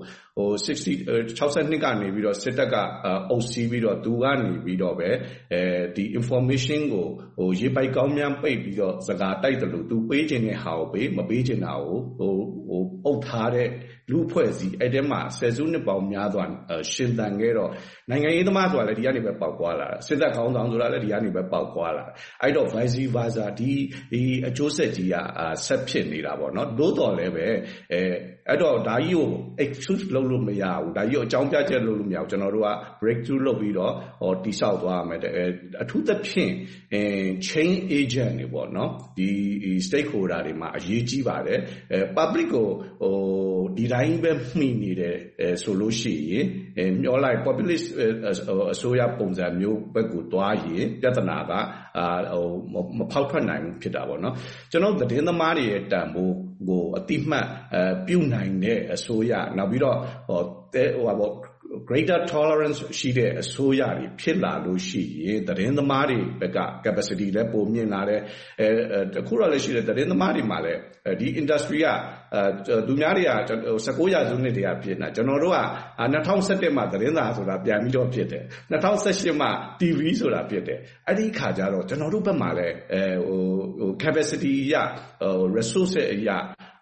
Speaker 13: 62ကနေပြီးတော့စစ်တပ်ကအုပ်စီးပြီးတော့သူကနေပြီးတော့ပဲဒီ information ကိုရေပိုက်ကောင်းများပိတ်ပြီးတော့စကားတိုက်တယ်လို့သူပေးခြင်းတဲ့ဟာကိုပေးမပေးခြင်းတာကိုအုပ်ထားတဲ့လူဖွဲ့စည်းအဲ့ထဲမှာဆယ်စုနှစ်ပေါင်းများစွာရှင်သန်ခဲ့တော့နိုင်ငံရေးသမားဆိုတာလည်းဒီကနေပဲပေါက်ကွာလာတာစစ်တပ်ခေါင်းဆောင်ဆိုတာလည်းဒီကနေပဲပေါက်ကွာလာအဲ့တော့ vice versa ဒီအကျိုးဆက်ကြီးကဆက်ဖြစ်နေတာပေါ့နော်သို့တော်လည်းပဲအဲ့တော့ဒါကြီးကို excuse လုပ်လို့မရဘူးဒါကြီးကိုအကြောင်းပြချက်လုပ်လို့မရဘူးကျွန်တော်တို့က breakthrough လုပ်ပြီးတော့တိဆောက်သွားရမယ်အထူးသဖြင့်chain agent တွေပေါ့နော်ဒီ stakeholder တွေမှာအရေးကြီးပါတယ်public ကိုဒီတိုင်းပဲမှီနေတယ်ဆိုလို့ရှိရင်မျောလိုက် populist အစိုးရပုံစံမျိုးဘက်ကိုသွားရင်ပြဿနာကမဖောက်ထွက်နိုင်ဘူးဖြစ်တာပေါ့နော်ကျွန်တော်သတင်းသမားတွေရဲ့တန်ဖိုးကိုအတိမတ်ပြုနိုင်တဲ့အစိုးရနောက်ပြီးတော့greater tolerance ရှိတဲ့အစိုးရတွေဖြစ်လာလို့ရှိရင်သတင်းသမားတွေဘက်က capacity လည်းပိုမြင့်လာတယ်အခုတော့လည်းရှိတယ်သတင်းသမားတွေမှာလည်းဒီ industry ကသူများတွေက19ရာစုနှစ်တည်းကဖြစ်နေတာကျွန်တော်တို့က2017မှာသတင်းစာဆိုတာပြန်ပြီးတော့ဖြစ်တယ်2018မှာ TV ဆိုတာဖြစ်တယ်အဲ့ဒီခါကျတော့ကျွန်တော်တို့ဘက်မှာလည်းcapacity ရresource အရ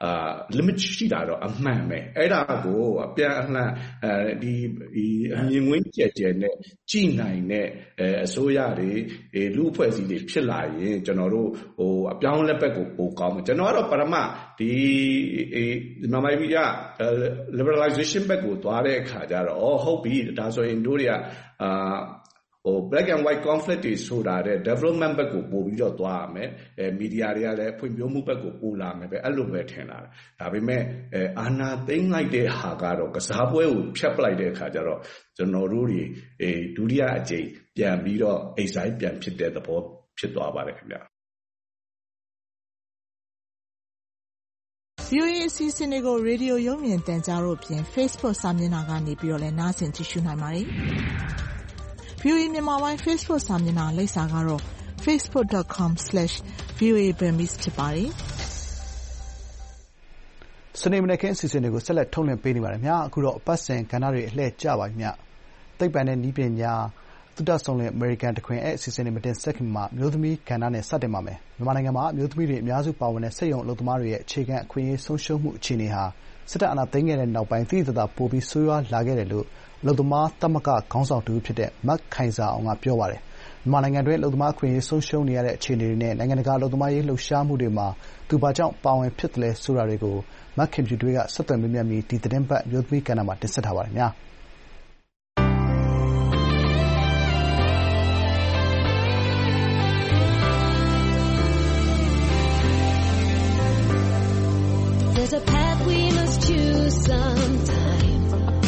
Speaker 13: limit ရှိတာတော့အမှန်ပဲအဲ့ဒါကိုအပြန်အလှန်ဒီအမြင်ကွင်းကျက်ကျက်နဲ့ကြည်နိုင်တဲ့အစိုးရတွေလူအဖွဲ့အစည်းတွေဖြစ်လာရင်ကျွန်တော်တို့အပြောင်းလဲဘက်ကိုပိုကောင်းမယ်ကျွန်တော်ကတော့ပရမဒီမြန်မာပြည်က liberalization ဘက်ကိုသွားတဲ့အခါကျတော့ဟုတ်ပြီဒါဆိုရင်တို့တွေကblack and white conflict တွေဆိုတာတဲ့ development ဘက်ကိုပို့ပြီးတော့သွားရမယ်မီဒီယာတွေကလည်းဖွံ့ဖြိုးမှုဘက်ကိုပို့လာမယ်ပဲအဲ့လိုပဲထင်လာတယ်ဒါပေမဲ့အာဏာသိမ်းလိုက်တဲ့ဟာကတော့ကစားပွဲကိုဖျက်ပလိုက်တဲ့အခါကျတော့ကျွန်တော်တို့တွေဒုတိယအကြိမ်ပြန်ပြီးတော့ exile ပြန်ဖြစ်တဲ့သဘောဖြစ်သွားပါတယ်ခင်ဗျာ
Speaker 5: VOA အစီအစဉ်တွေကိုရေဒီယိုရုပ်မြင်သံကြားတို့ပြင် Facebook စာမျက်နှာကနေပြီးတော့လည်းနားဆင်ကြည့်ရှုနိုင်ပါတယ်VOA မြန်မာပိုင်း Facebook စာမျက်နှာလိပ်စာကတော့ facebook.com/voaburmese ဖြစ်ပါတယ်
Speaker 2: ။စနေမနက်ခင်းအစီအစဉ်တွေကိုဆက်လက်ထုတ်လွှင့်ပေးနေပါတယ်။အခုတော့အပတ်စဉ်ကဏ္ဍတွေအလှည့်ကျပါပြီ။သိပ္ပံနဲ့နည်းပညာသုတဆုံလင်အမေရိကန်တခွင်အစီအစဉ်တွေမတင်ဆက်ခင်မှာမျိုးသမီးကဏ္ဍနဲ့စတင်ပါမယ်။မြန်မာနိုင်ငံမှာမျိုးသမီးတွေအများစုပါဝင်တဲ့စက်ရုံအလုပ်သမားတွေရဲ့အခြေခံအခွင့်အရေးဆုံးရှုံးမှုအခြေအနေဟာစစ်တပ်အာဏာသိမ်းခဲ့တဲ့နောက်ပိုင်းသိသိသာသာပိုပြီးဆိုးရွားလာခဲ့တယ်လို့အလုပ်သမားသမဂ္ဂခေါင်းဆောင်တဦးဖြစ်တဲ့မခိုင်ဇာအောင်ကပြောပါတယ်။မြန်မာနိုင်ငံတွင်းအလုပ်သမားအခွင့်အရေးဆုံးရှုံးနေရတဲ့အခြေအနေတွေနဲ့နိုင်ငံတကာအလုပ်သမားရေးလှုပ်ရှားမှုတွေမှာသူဘာကြောင့်ပါဝင်ဖြစ်သလဲဆိုတာတွေကိုမခင်ဖြူထွေးကဆက်သွယ်မေးမြန်းပြီးဒီသတင်းပတ်မျိုးသမီးကဏ္ဍမှာတင်ဆက်ထားပါတယ်။
Speaker 14: There's a path we must choose sometime.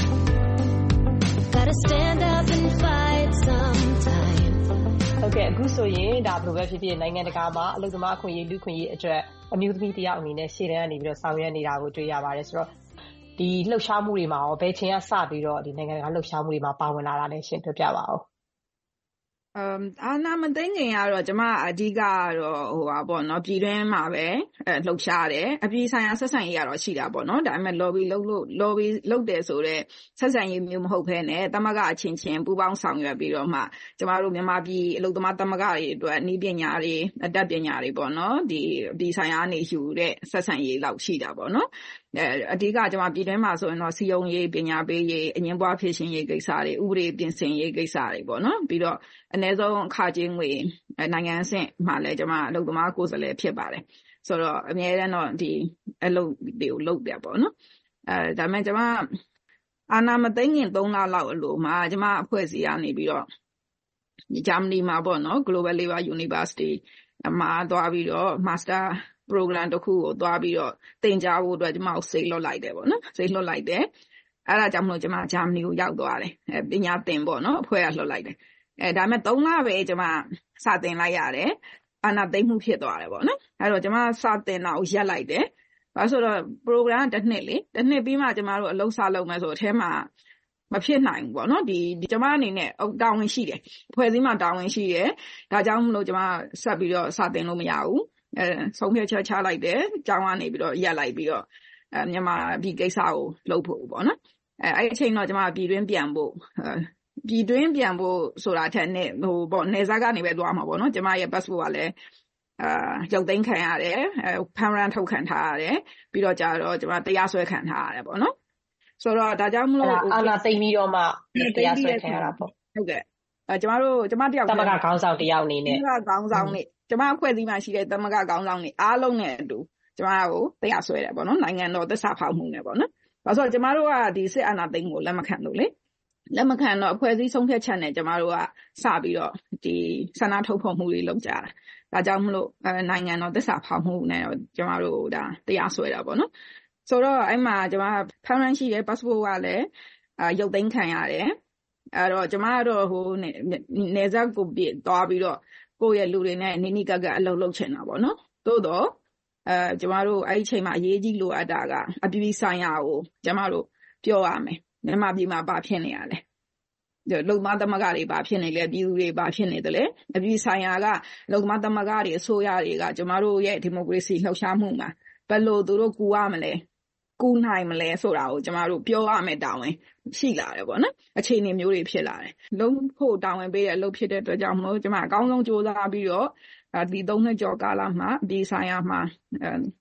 Speaker 14: Gotta stand up and fight sometime.
Speaker 15: ဟုတ်ကဲ့အခုဆိုရင်ဒါဘယ်လိုပဲဖြစ်ဖြစ်နိုင်ငံတကာမှာအလုပ်သမားအခွင့်အရေးလူခွင့်ရေးအတွက်အမျိုးသမီးတယောက်အနေနဲ့ရှေ့တန်းကနေပြီးတော့ဆောင်ရွက်နေတာကိုတွေ့ရပါတယ်ဆိုတော့ဒီလှုပ်ရှားမှုတွေမှာရောဘယ်ချိန်ကစပြီးတော့ဒီနိုင်ငံတကာလှုပ်ရှားမှုတွေမှာပါဝင်လာတာလဲရှင်းပြပြပါဦး
Speaker 16: အာနာမသိငင်ကတော့ကျမအဓိကကတော့ပေါ့နော်ပြည်တွင်းမှာပဲလှုပ်ရှားတယ်အပြည်ဆိုင်ရာဆက်ဆံရေးကတော့ရှိတာပေါ့နော်ဒါပေမဲ့ lobby လုပ်တယ်ဆိုတော့ဆက်ဆံရေးမျိုးမဟုတ်ဘဲနဲ့တမကအချင်းချင်းပူးပေါင်းဆောင်ရွက်ပြီးတော့မှကျမတို့မြန်မာပြည်အလုပ်သမားတမကတွေအတွက်နည်းပညာတွေအတတ်ပညာတွေပေါ့နော်ဒီအပြည်ဆိုင်ရာနေယူတဲ့ဆက်ဆံရေးလောက်ရှိတာပေါ့နော်အဓိကကျမပြည်တွင်းမှာဆိုရင်တော့စီယုံရေးပညာပေးရေးအငင်းပွားဖြေရှင်းရေးကိစ္စတွေဥပဒေပြင်ဆင်ရေးကိစ္စတွေပေါ့နော်ပြီးတော့အနည်းဆုံးအခကြေးငွေနိုင်ငံအဆင့်မှာလည်းကျမအလုပ်သမားကိုယ်စားလှယ်ဖြစ်ပါတယ်ဆိုတော့အများအားတော့ဒီအလုပ်တွေကိုလုပ်ပြပေါ့နော်ဒါပေမဲ့ကျမအာနာမသိငင်3လလောက်အလိုမှာကျမအဖွဲ့အစည်းကနေပြီးတော့ဂျာမနီမှာပေါ့နော် Global Labor University မှာသွားပြီးတော့ Master program တစ်ခုကိုသွားပြီးတော့သင်ကြားဖို့အတွက်ကျမကိုစိတ်လွတ်လိုက်တယ်ပေါ့နော်စိတ်လွတ်လိုက်တယ်အဲ့ဒါကြောင့်မလို့ကျမဂျာမနီကိုရောက်သွားတယ်ပညာသင်ပေါ့နော်အဖွဲ့ကလွတ်လိုက်တယ်ဒါပေမဲ့3လပဲကျမစတင်လိုက်ရတယ်အာနာသိမ့်မှုဖြစ်သွားတယ်ပေါ့နော်အဲ့တော့ကျမစတင်တာကိုရက်လိုက်တယ်ဘာလို့ဆိုတော့ program တစ်နှစ်ပြီးမှကျမတို့အလုပ်စလုပ်မယ်ဆိုအထဲမှာမဖြစ်နိုင်ဘူးပေါ့နော်ဒီကျမအနေနဲ့တာဝန်ရှိတယ်ဖွဲ့စည်းမှာတာဝန်ရှိတယ်ဒါကြောင့်မလို့ကျမဆက်ပြီးတော့စတင်လို့မရဘူးဆုံးဖြတ်ချက်ချလိုက်တယ်ကျောင်းကနေပြီးတော့ရက်လိုက်ပြီးတော့မြန်မာပြည်ကိစ္စကိုလုပ်ဖို့ပေါ့နော်အဲ့အချိန်တော့ကျမပြည်တွင်းပြန်ဖို့ဆိုတာထက်နဲ့ပေါ့နေစားကနေပဲသွားမှာပေါ့နော်ကျမရဲ့ passport ကလည်းရုပ်သိမ်းခံရတယ်ဖမ်းရန်ထုတ်ခံထားရတယ်ပြီးတော့ကြတော့ကျမတရားစွဲခံထားရတယ်ပေါ့နော်ဆိုတော့ဒါကြောင့်မလို့
Speaker 15: အာနာသိမ့်ပြီးတော့မှတရားစွဲခံရတာပေါ့
Speaker 16: ဟုတ်ကဲ့ကျမတယောက်
Speaker 15: သမဂ္ဂခေါင်းဆောင်တယောက်အနေနဲ့
Speaker 16: သမဂ္ဂခေါင်းဆောင်နေကျမအဖွဲ့အစည်းမှာရှိတဲ့သမဂ္ဂခေါင်းဆောင်နေအားလုံးနဲ့အတူကျမကိုတရားစွဲတယ်ပေါ့နော်နိုင်ငံတော်သစ္စာဖောက်မှုနဲ့ပေါ့နော်ဘာလို့ဆိုတော့ကျမတို့ကဒီစစ်အာဏာသိမ်းကိုလက်မခံလို့လေလက်မခံတော့အဖွဲ့အစည်းဆုံးဖြတ်ချက်နဲ့ကျမတို့ကစပြီးတော့ဒီဆန္ဒထုတ်ဖော်မှုတွေလုပ်ကြတာဒါကြောင့်မလို့နိုင်ငံတော်သစ္စာဖောက်မှုနဲ့ကျမတို့ဒါတရားစွဲတာပေါ့နော်ဆိုတော့အဲ့မှာကျမဖမ်းရန်ရှိတဲ့ passport ကလည်းရုပ်သိမ်းခံရတယ်အဲ့တော့ကျမကတော့နေစားကိုပြသွားပြီးတော့ကိုယ့်ရဲ့လူတွေနဲ့နိကကအလုပ်လုပ်ချင်တာပေါ့နော်သို့တော့ကျမတို့အဲ့ဒီအချိန်မှာအရေးကြီးလိုအပ်တာကအပြည်ပြည်ဆိုင်ရာကိုကျမတို့ပြောရမယ်မြန်မာပြည်မှာဘာဖြစ်နေရလဲလုံမသမဂတွေဘာဖြစ်နေလဲပြည်သူတွေဘာဖြစ်နေတယ်လဲအပြည်ဆိုင်ရာကလုံမသမဂတွေအစိုးရတွေကကျမတို့ရဲ့ဒီမိုကရေစီလှုပ်ရှားမှုမှာဘယ်လိုသူတို့ကူရမလဲကူနိုင်မလဲဆိုတာကိုကျမတို့ပြောရမယ်တာဝန်ရှိလာတယ်ပေါ့နော်အခြေအနေမျိုးတွေဖြစ်လာတယ်လုံးဖို့တာဝန်ပေးတဲ့အလုပ်ဖြစ်တဲ့အတွက်ကြောင့်မို့ကျမအကောင်းဆုံးစူးစမ်းပြီးတော့ဒီ3နှစ်ကျော်ကာလမှာဒီဆိုင်ရာမှာ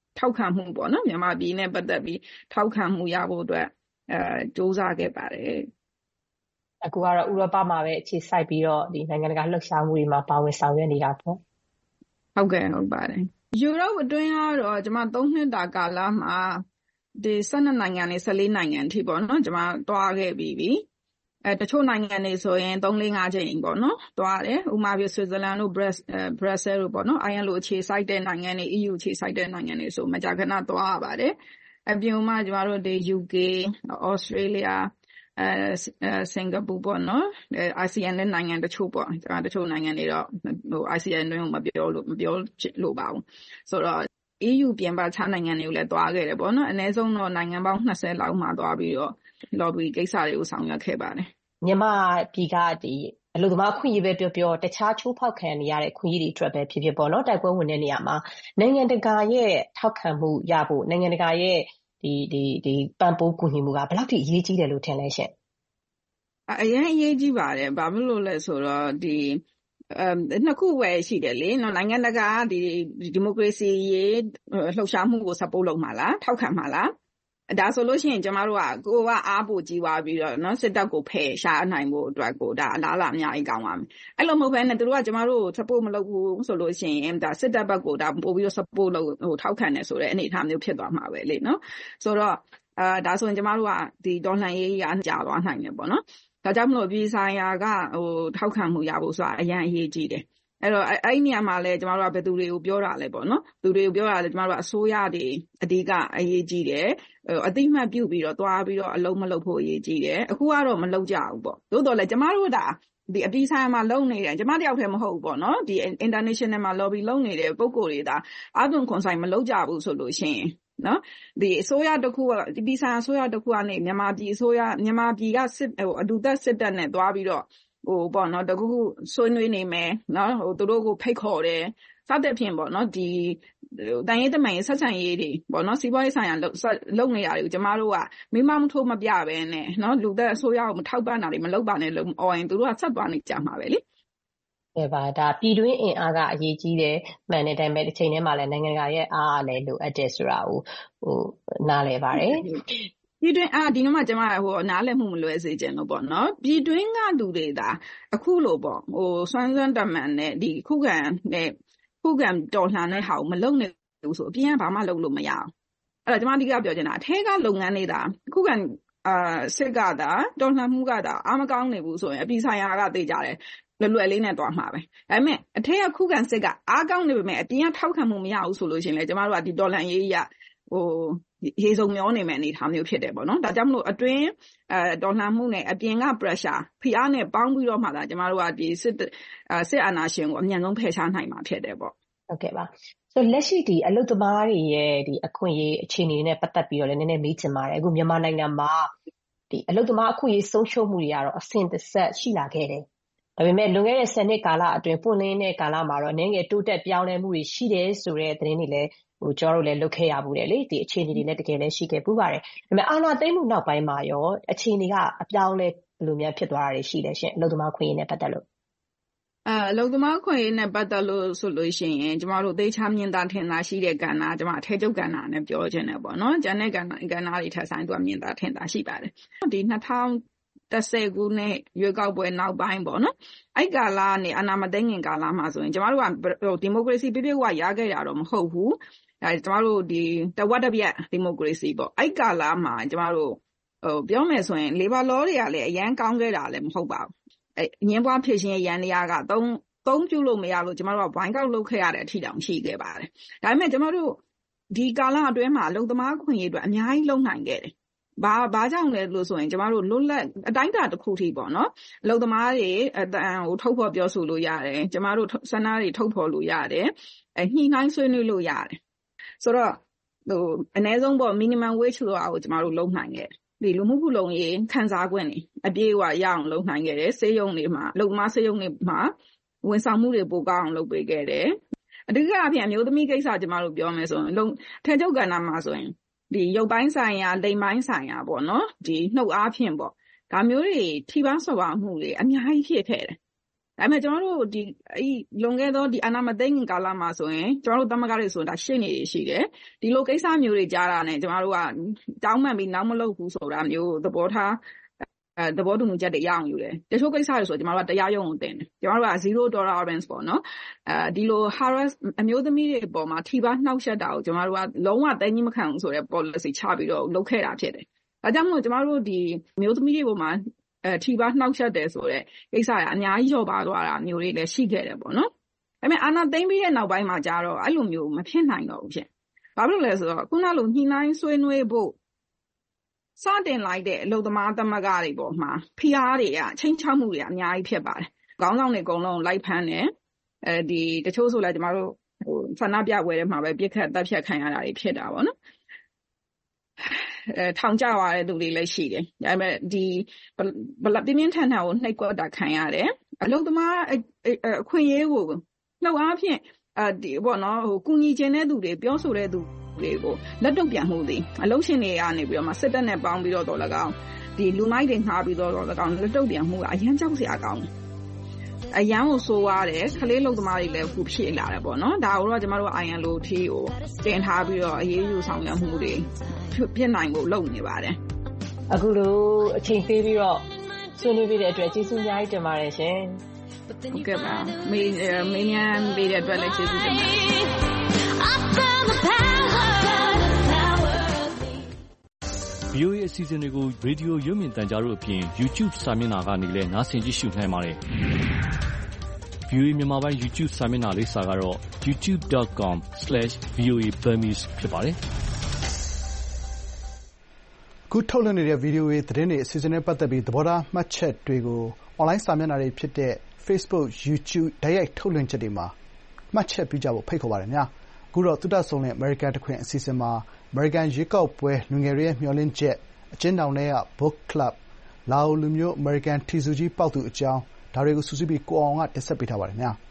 Speaker 16: ထောက်ခံမှုပေါ့နော်မြန်မာပြည်နဲ့ပတ်သက်ပြီးထောက်ခံမှုရဖို့အတွက်စူးစမ်းခဲ့ပါတယ်
Speaker 15: အခုကတော့ဥရောပမှာပဲအခြေစိုက်ပြီးတော့ဒီနိုင်ငံတကာလှုပ်ရှားမှုတွေမှာပါဝင်ဆောင်ရွက်နေတာပေါ့
Speaker 16: ဟုတ်ကဲ့ဟုတ်ပါတယ်ယူရိုပအတွင်းကတော့ကျွန်မ3နှစ်တာကာလမှာဒီ12နိုင်ငံနဲ့14နိုင်ငံအထိပေါ့နော်ကျွန်မတွားခဲ့ပြီးပြီတချို့နိုင်ငံတွေဆိုရင်3-4-5ချိန်ပေါ့နော်တွားတယ်ဥပမာပြဆွစ်ဇာလန်တို့ဘရက်ဆဲတို့ပေါ့နော် ILO အခြေစိုက်တဲ့နိုင်ငံတွေ EU အခြေစိုက်တဲ့နိုင်ငံတွေဆိုမကြာခဏတွားရပါတယ်အပြင်မှာကျွန်တော်တို့ဒီ UK Australia စင်ကာပူပေါ့နော်ASEAN နဲ့နိုင်ငံတချို့ပေါ့တချို့နိုင်ငံတွေတော့ဟို ASEAN တွင်းကိုမပြောလို့ပါဘူးဆိုတော့ EU ပြင်ပခြားနိုင်ငံတွေကိုလည်းတွားခဲ့တယ်ပေါ့နော်အနည်းဆုံးတော့နိုင်ငံပေါင်း20လောက်မှာတွားပြီးတော့ lobby ကိစ္စတွေကိုဆောင်ရွက်ခဲ့ပါတယ်
Speaker 15: မြန်မာပြည်ကဒီအလုပ်သမားအခွင့်အရေးပဲပြောတခြားချိုးဖောက်ခံနေရတဲ့အခွင့်အရေးတွေအတွက်ပဲဖြစ်ပေါ့နော်တိုက်ပွဲဝင်တဲ့နေရာမှာနိုင်ငံတကာရဲ့ထောက်ခံမှုရဖို့နိုင်ငံတကာရဲ့ဒီပံ့ပိုးကူညီမှုကဘယ်လောက်ထိအရေးကြီးတယ်လို့ထင်လဲရှင့်
Speaker 16: အရင်အရေးကြီးပါတယ်ဘာဖြစ်လို့လဲဆိုတော့ဒီနှစ်ခုပဲရှိတယ်လေနော်နိုင်ငံတကာဒီမိုကရေစီရေးလှုပ်ရှားမှုကို support လုပ်မှာလားထောက်ခံမှာလားဒါဆိုလို့ရှိရင်ကျမတို့ကကိုကအားပိုကြီးသွားပြီးတော့နော်စစ်တပ်ကိုဖယ်ရှားနိုင်ဖို့အတွက်ကိုဒါအလားအလာအများကြီးကောင်းပါမယ်အဲ့လိုမဟုတ်ဘဲနဲ့တို့ကကျမတို့ support မလုပ်ဘူးဆိုလို့ရှိရင်ဒါစစ်တပ်ဘက်ကိုဒါပို့ပြီးတော့ support လုပ်ထောက်ခံနေဆိုတဲ့အနေအထားမျိုးဖြစ်သွားမှာပဲလေနော်ဆိုတော့ဒါဆိုရင်ကျမတို့ကဒီဒေါ်လာရေးရကြာသွားနိုင်တယ်ပေါ့နော်ဒါကြောင့်မလို့ပြည်ဆိုင်ရာကထောက်ခံမှုရဖို့ဆိုတာအရင်အရေးကြီးတယ်အဲ့တော့အဲ့ဒီနေရာမှာလဲကျမတို့ကဘယ်သူတွေကိုပြောတာလဲပေါ့နော်သူတွေကိုပြောတာလဲကျမတို့ကအစိုးရတွေအဓိကအရေးကြီးတယ်အသိမှတ်ပြုပြီးတော့တွားပြီးတော့အလုံးမလုပ်ဖို့အရေးကြီးတယ်အခုကတော့မလုပ်ကြဘူးပေါ့သို့တော်လဲကျမတို့ဒါဒီအပြည်ဆိုင်မှာလုံနေတယ်ကျမတယောက်တည်းမဟုတ်ဘူးပေါ့နော်ဒီ international မှာ lobby လုံနေတဲ့ပုံကိုယ်တွေဒါအသွင်ခွန်ဆိုင်မလုပ်ကြဘူးဆိုလို့ရှိရင်နော်ဒီအစိုးရတစ်ခုကဒီပြည်ဆိုင်အစိုးရတစ်ခုကနေမြန်မာပြည်အစိုးရမြန်မာပြည်ကစစ်အတူသက်စစ်တပ်နဲ့တွားပြီးတော့ပေါ့နော်တကူဆွေးနွေးနေမယ်နော်သူတို့ကိုဖိတ်ခေါ်တယ်စသဖြင့်ပေါ့နော်ဒီတန်ရေးတမန်ရေးဆက်ဆံရေးတွေပေါ့နော်စီးပွားရေးဆိုင်ရာလုပ်နေတာတွေကိုကျမတို့ကမိမမထိုးမပြပဲနဲ့နော်လူသက်အစိုးရကိုမထောက်ပံ့တာတွေမလုပ်ပါနဲ့လို့အော်ရင်သူတို့ကဆက်သွားနေကြမှာပဲလေ
Speaker 15: ပါဒါပြည်တွင်းအင်အားကအရေးကြီးတယ်မှန်တဲ့အတိုင်းပဲတစ်ချိန်တည်းမှာလည်းနိုင်ငံတကာရဲ့အားလည်းလိုအပ်တယ်ဆိုတာကိုနားလည်ပါတယ်
Speaker 16: ပြည်တွင်းဒီနေ့မှကျွန်မနားလည်မှုမလွဲစေချင်လို့ပေါ့နော်ပြည်တွင်းကလူတွေဒါအခုလိုပေါ့စွမ်းစွမ်းတမန်နဲ့ဒီခုခံတော်လှန်တဲ့ဟာကိုမလုပ်နိုင်ဘူးဆိုအပြင်ကဘာမှလုပ်လို့မရအောင်အဲ့တော့ကျွန်မအဓိကပြောချင်တာအထက်ကလုပ်ငန်းတွေဒါခုခံစစ်ကဒါတော်လှန်မှုကဒါအားမကောင်းနေဘူးဆိုရင်အပြည်ဆိုင်ရာကသိကြတယ်လွယ်လေးနဲ့တွားမှာပဲဒါပေမဲ့အထက်ကခုခံစစ်ကအားကောင်းနေပေမဲ့အပြင်ကထောက်ခံမှုမရဘူးဆိုလို့ရှိရင်လေကျမတို့ကဒီတော်လှန်ရေးရရေစုံမျောနေမယ်အနေထားမျိုးဖြစ်တယ်ပေါ့နော်ဒါကြောင့်မလို့အတွင်းဒေါ်လာမှုနဲ့အပြင်က pressure ဖိအားနဲ့ပေါင်းပြီးတော့မှဒါကျမတို့ကဒီစစ်အာဏာရှင်ကိုအမြန်ဆုံးဖယ်ရှားနိုင်မှာဖြစ်တယ်ပေါ့
Speaker 15: ဟုတ်ကဲ့ပါဆိုလက်ရှိဒီအလုပ်သမားတွေရဲ့ဒီအခွင့်အရေးအခြေအနေနဲ့ပတ်သက်ပြီးတော့လည်းနည်းနည်းမေးချင်ပါတယ်အခုမြန်မာနိုင်ငံမှာဒီအလုပ်သမားအခွင့်အရေးဆုံးရှုံးမှုတွေကတော့အဆင့်တစ်ဆက်ရှိလာခဲ့တယ်ဒါပေမဲ့လွန်ခဲ့တဲ့10နှစ်ကာလအတွင်းပွင့်လင်းတဲ့ကာလမှာတော့နည်းငယ်တိုးတက်ပြောင်းလဲမှုတွေရှိတယ်ဆိုတဲ့သတင်းတွေလည်းကျွန်တော်တို့လည်းလုပ်ခဲ့ရဘူးတယ်လေဒီအခြေအနေတွေလည်းတကယ်လည်းရှိခဲ့ပူပါတယ်ဒါပေမဲ့အာဏာသိမ်းမှုနောက်ပိုင်းမှာရောအခြေအနေကအပြောင်းလဲဘယ်လိုများဖြစ်သွားတာတွေရှိလဲရှင်အလုပ်သမားခွင့်ရေးနဲ့ပတ်သက်လို့
Speaker 16: အလုပ်သမားခွင့်ရေးနဲ့ပတ်သက်လို့ဆိုလို့ရှိရင်ကျမတို့သေချာမြင်သာထင်သာရှိတဲ့ကဏ္ဍကျမအထည်ချုပ်ကဏ္ဍနဲ့ပြောချင်တယ်ပေါ့နော်ကျန်တဲ့ကဏ္ဍတွေထက်ဆိုင်သူကမြင်သာထင်သာရှိပါတယ်ဒီ2010ခုနှစ်ရွေးကောက်ပွဲနောက်ပိုင်းပေါ့နော်အဲ့ကာလကနေအာဏာမသိမ်းခင်ကာလမှာဆိုရင်ကျမတို့ကဒီမိုကရေစီပြည့်ပြည့်ဝရခဲ့တာတော့မဟုတ်ဘူးကျမတို့ဒီတဝက်တစ်ပြက်ဒီမိုကရေစီပေါ့အဲ့ကာလမှာကျမတို့ပြောမယ်ဆိုရင် labor law တွေကလည်းအရန်ကောင်းခဲ့တာလည်းမဟုတ်ပါဘူးအငင်းပွားဖြစ်ခြင်းရန်တရားကသုံးပြုလို့မရလို့ကျမတို့ကဝိုင်းကောက်လုပ်ခဲ့ရတဲ့အထိတောင်ရှိခဲ့ပါတယ်ဒါပေမဲ့ကျမတို့ဒီကာလအတွင်းမှာအလုပ်သမားခွင့်ရေးအတွက်အများကြီးလုပ်နိုင်ခဲ့တယ်ဘာကြောင့်လဲလို့ဆိုရင်ကျမတို့လွတ်လပ်အတိုင်းအတာတစ်ခုထိပေါ့နော်အလုပ်သမားတွေထုတ်ဖော်ပြောဆိုလို့ရတယ်ကျမတို့ဆန္ဒတွေထုတ်ဖော်လို့ရတယ်ညှိနှိုင်းဆွေးနွေးလို့ရတယ်ဆိုတော့အနည်းဆုံးပေါ့ minimum wage ဆိုတာကိုကျမတို့လုပ်နိုင်ခဲ့ဒီလူမှုဖူလုံရေးခံစား권တွေအပြည့်အဝရအောင်လုပ်နိုင်ခဲ့တယ်စေယုံတွေမှာအလုပ်သမားစေယုံတွေမှာဝန်ဆောင်မှုတွေပိုကောင်းအောင်လုပ်ပေးခဲ့တယ်အဓိကအဖြစ်အမျိုးသမီးကိစ္စကျမတို့ပြောမယ်ဆိုရင်ထဲချုပ်ကဏ္ဍမှာဆိုရင်ဒီရုပ်ပိုင်းဆိုင်ရာလိမ်ပိုင်းဆိုင်ရာပေါ့နော်ဒီနှုတ်အားဖြင့်ပေါ့ဒါမျိုးတွေထိပါဆွာမှုတွေအများကြီးဖြစ်ခဲ့တယ်ဒါပေမဲ့ကျွန်တော်တို့ဒီလွန်ခဲ့သောဒီအာဏာမသိမ်းကာလမှာဆိုရင်ကျွန်တော်တို့သမဂ္ဂတွေဆိုတာရှင်းနေရှိတယ်ဒီလိုကိစ္စမျိုးတွေကြားတာနဲ့ကျွန်တော်တို့ကတောင်းပန်ပြီးနောက်မလုပ်ဘူးဆိုတာမျိုးသဘောထားသဘောတူညီချက်တွေရအောင်ယူတယ်တချို့ကိစ္စတွေဆိုကျွန်တော်တို့ကတရားရုံးကိုတင်တယ်ကျွန်တော်တို့က$0 tolerance ပေါ့နော်ဒီလို harass အမျိုးသမီးတွေပေါ်မှာထိပါနှောက်ယှက်တာကိုကျွန်တော်တို့ကလုံးဝသိမ်းမခံဘူးဆိုတဲ့ policy ချပြီးတော့လုပ်ခဲ့တာဖြစ်တယ်ဒါကြောင့်မို့ကျွန်တော်တို့ဒီအမျိုးသမီးတွေပေါ်မှာထိပါနှောက်ယှက်တယ်ဆိုတဲ့ကိစ္စကအများကြီးလျော့ပါသွားတာမျိုးတွေလည်းရှိခဲ့တယ်ပေါ့နော်ဒါပေမဲ့အာဏာသိမ်းပြီးတဲ့နောက်ပိုင်းမှာကျတော့အဲ့လိုမျိုးမဖြစ်နိုင်တော့ဘူးဖြစ်ဘာဖြစ်လို့လဲဆိုတော့ခုနလိုညှိနှိုင်းဆွေးနွေးဖို့စတင်လိုက်တဲ့အလုပ်သမားသမဂ္ဂတွေပေါ်မှာဖိအားတွေကချိန်ချောက်မှုတွေအများကြီးဖြစ်ပါတယ်ခေါင်းဆောင်တွေအကုန်လုံးလိုက်ဖမ်းတယ်ဒီတချို့ဆိုလည်းကျမတို့ဆန္ဒပြပွဲတွေမှာပဲပြစ်ခတ်တပ်ဖြတ်ခံရတာတွေဖြစ်တာပေါ့နော်ထောင်ကျသွားတဲ့သူတွေလည်းရှိတယ်ဒါပေမဲ့ဒီပြင်းပြင်းထန်ထန်ကိုနှိပ်ကွက်တာခံရတယ်အလုပ်သမားအခွင့်အရေးကိုနှုတ်အားဖြင့်ဒီပေါ့နော်ကုညီခြင်းတဲ့သူတွေပြောဆိုတဲ့သူတွေကိုလက်တုပ်ပြန်မှုသည်အလုပ်ရှင်တွေကနေပြီးတော့မှစစ်တပ်နဲ့ပေါင်းပြီးတော့၎င်းဒီလူမိုက်တွေငှားပြီးတော့၎င်းလက်တုပ်ပြန်မှုကအရန်ကြောက်စရာကောင်းတယ်အရန်ကိုဆိုးရတယ်ခလေးလုံသမားတွေလည်းအခုဖြစ်လာတယ်ပေါ့နော်ဒါကိုတော့ကျမတို့ ILO ထီကိုတင်ထားပြီးတော့အရေးယူဆောင်ရွက်မှုတွေဖြစ်နိုင်ဖို့လုပ်နေပါတယ်
Speaker 15: အခုလိုအချိန်ပေးပြီးတော့ဆွေးနွေးပေးတဲ့အတွက်ကျေးဇူးအများကြီးတင်ပါတယ်ရှင်
Speaker 16: ဟုတ်ကဲ့ပါမေးမြန်းပေးတဲ့အတွက်လည်းကျေးဇူးတင်ပါတယ်
Speaker 17: VOA အစီအစဉ်တွေကိုရေဒီယိုရုပ်မြင်သံကြားတို့အပြင် YouTube စာမျက်နှာကနေလည်းနားဆင်ကြည့်ရှုနိုင်ပါတယ်။ VOA မြန်မာပိုင်း YouTube စာမျက်နှာလိပ်စာကတော့ youtube.com/voaburmese ဖြစ်ပါတယ်
Speaker 2: ။ခုထုတ်လွှင့်နေတဲ့ဗီဒီယိုသတင်းတွေအစီအစဉ်နဲ့ပတ်သက်ပြီးသဘောထားမှတ်ချက်တွေကိုအွန်လိုင်းစာမျက်နှာတွေဖြစ်တဲ့ Facebook, YouTube တိုက်ရိုက်ထုတ်လွှင့်ချက်တွေမှာမှတ်ချက်ပြုကြဖို့ဖိတ်ခေါ်ပါတယ်ခင်ဗျာ။အခုတော့သုတစုံလင်အမေရိကန်တခွင်အစီအစဉ်မှာအမေရိကန်ရွေးကောက်ပွဲလူငယ်တွေရဲ့မျှော်လင့်ချက်အကျဉ်းထောင်ထဲက Book Club လာအိုလူမျိုးအမေရိကန်ထီဆူကြီးပေါက်သူအကြောင်းဒါတွေကိုစုစည်းပြီးကိုအောင်ကတင်ဆက်ပေးထားပါတယ်ခင်ဗျာ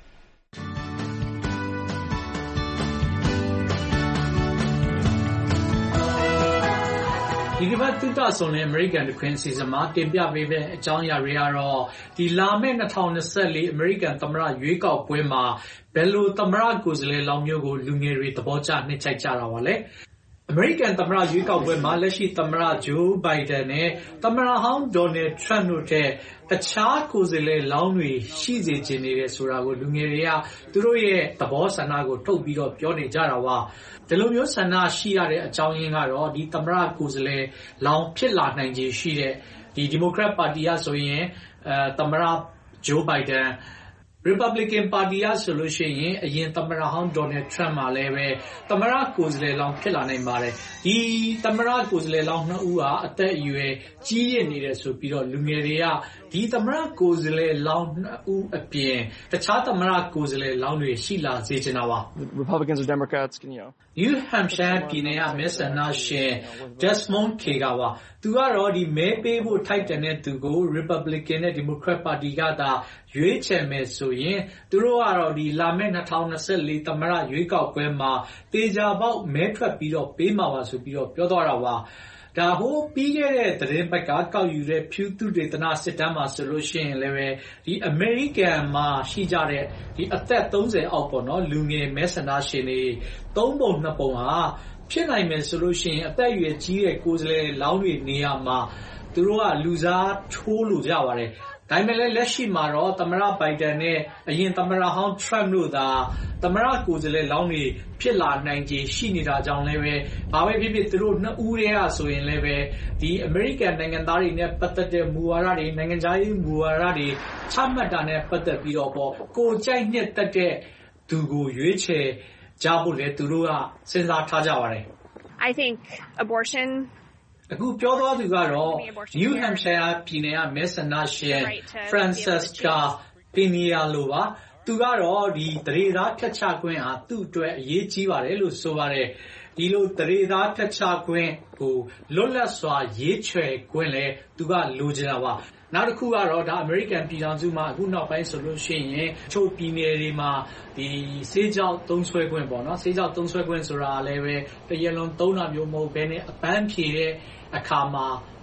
Speaker 18: ဒီကပတ်သုတဆုံလင်အမေရိကန်တခွင်အစီအစဉ်မှာတင်ပြပေးမယ့်အကြောင်းအရာတွေကတော့ဒီလာမယ့်2024အမေရိကန်သမ္မတရွေးကောက်ပွဲမှာဘယ်လိုသမ္မတကိုယ်စားလှယ်လောင်းမျိုးကိုလူငယ်တွေသဘောကျနှစ်ချိုက်ကြတာပါလဲအမေရိကန်သမ္မတရွေးကောက်ပွဲမှာလက်ရှိသမ္မတဂျိုးဘိုင်ဒန်နဲ့သမ္မတဟောင်းဒေါ်နယ်ထရမ့်တို့ထက်တခြားကိုယ်စားလှယ်လောင်းတွေရှိစေချင်နေတယ်ဆိုတာကိုလူငယ်တွေကသူတို့ရဲ့သဘောဆန္ဒကိုထုတ်ပြီးတော့ပြောနေကြတာပါဒီလိုမျိုးဆန္ဒရှိရတဲ့အကြောင်းရင်းကတော့ဒီသမ္မတကိုယ်စားလှယ်လောင်းဖြစ်လာနိုင်ခြေရှိတဲ့ဒီဒီမိုကရက်ပါတီကဆိုရင်သမ္မတဂျိုးဘိုင်ဒန်Republican ပါတီကဆိုလို့ရှိရင်အရင်သမ္မတဟောင်းဒေါ်နယ်ထရမ့်မှာလည်းပဲသမ္မတကိုယ်စားလှယ်လောင်းဖြစ်လာနိုင်ပါတယ်ဒီသမ္မတကိုယ်စားလှယ်လောင်းနှစ်ဦးဟာအသက်အရွယ်ကြီးရင့်နေတယ်ဆိုပြီးတော့လူငယ်တွေကဒီသမ္မတကိုယ်စားလှယ်လောင်းနှစ်ဦးအပြင်တခြားသမ္မတကိုယ်စားလှယ်လောင်းတွေရှိလာစေချင်တာပါ
Speaker 19: Republicans or Democrats can
Speaker 18: New Hampshire ပြည်နယ်ကမဲဆန္ဒရှင် Desmond K ကပါသူကတော့ဒီမဲပေးဖို့ထိုက်တဲ့သူကို Republican နဲ့ Democrat ပါတီကသာရွေးချယ်မယ်ဆိုရင်သူတို့ကတော့ဒီလာမယ့်2024သမ္မတရွေးကောက်ပွဲမှာတေချာပေါက်မဲထွက်ပြီးတော့ပေးမှာပါဆိုပြီးတော့ပြောသွားတာပါဒါဟိုပြီးခဲ့တဲ့သတင်းပတ်ကကောက်ယူတဲ့ Pew သုတေသနစစ်တမ်းမှာဆိုလို့ရှိရင်လည်းပဲဒီ American မှာရှိကြတဲ့ဒီအသက်30အောက်ပေါ့နော်လူငယ်မဲဆန္ဒရှင်တွေ3ပုံ2ပုံဟာဖြစ်နိုင်မယ်ဆိုလို့ရှိရင်အသက်အရွယ်ကြီးတဲ့ကိုယ်စားလှယ်လောင်းတွေနေရာမှာသူတို့ကလူစားထိုးလို့ကြပါတယ်ဒါပေမဲ့လက်ရှိမှာတော့သမ္မတဘိုင်ဒန်နဲ့အရင်သမ္မတဟောင်းထရမ့်တို့သာသမ္မတကိုယ်စားလှယ်လောင်းတွေဖြစ်လာနိုင်ခြေရှိနေတာကြောင့်လည်းပဲဘာပဲဖြစ်ဖြစ်သူတို့နှစ်ဦးတည်းကဆိုရင်လည်းပဲဒီ American နိုင်ငံသားတွေနဲ့ပတ်သက်တဲ့မူဝါဒတွေနိုင်ငံခြားရေးမူဝါဒတွေချမှတ်တာနဲ့ပတ်သက်ပြီးတော့ကိုကြိုက်နှစ်သက်တဲ့သူကိုရွေးချယ်ကြဖို့လည်းသူတို့ကစဉ်းစားထားကြပါတယ်
Speaker 9: I think abortion
Speaker 18: အခုပြောသွားသူကတော့ New Hampshire ပြည်နယ်ကမဲဆန္ဒရှင် Francesca Piniello ပါသူကတော့ဒီသရေသားဖြတ်ချခွင့်ဟာသူ့အတွက်အရေးကြီးပါတယ်လို့ဆိုပါတယ်ဒီလိုသရေသားဖြတ်ချခွင့်ကိုလွတ်လပ်စွာရေးချယ်ခွင့်လဲသူကလိုချင်တာပါနောက်တစ်ခုကတော့ဒါ American ပြည်ထောင်စုမှာအခုနောက်ပိုင်းဆိုလို့ရှိရင်ချို့ပြည်နယ်တွေမှာဒီဆေးကြောက်သုံးဆွဲခွင့်ပေါ့နော်ဆေးကြောက်သုံးဆွဲခွင့်ဆိုတာလည်းပဲတရလုံးသုံးတာမျိုးမဟုတ်ဘဲနဲ့အပန်းဖြေတဲ့အခါမှာ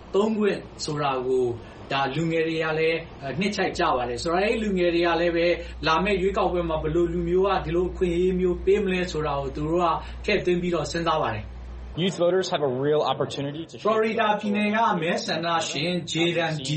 Speaker 18: သုံးခွင့်ဆိုတာကိုဒါလူငယ်တွေကလည်းနှစ်ချိုက်ကြပါတယ်ဆိုတော့အဲ့လူငယ်တွေကလည်းပဲလာမယ့်ရွေးကောက်ပွဲမှာဘယ်လိုလူမျိုးကဒီလိုအခွင့်အရေးမျိုးပေးမလဲဆိုတာကိုသူတို့ကထည့်သွင်းပြီးတော့စဉ်းစားပါတယ်
Speaker 19: Youth voters have a real opportunity to
Speaker 18: Florida ပြည်နယ်ကမဲဆန္ဒရှင် Jaden D.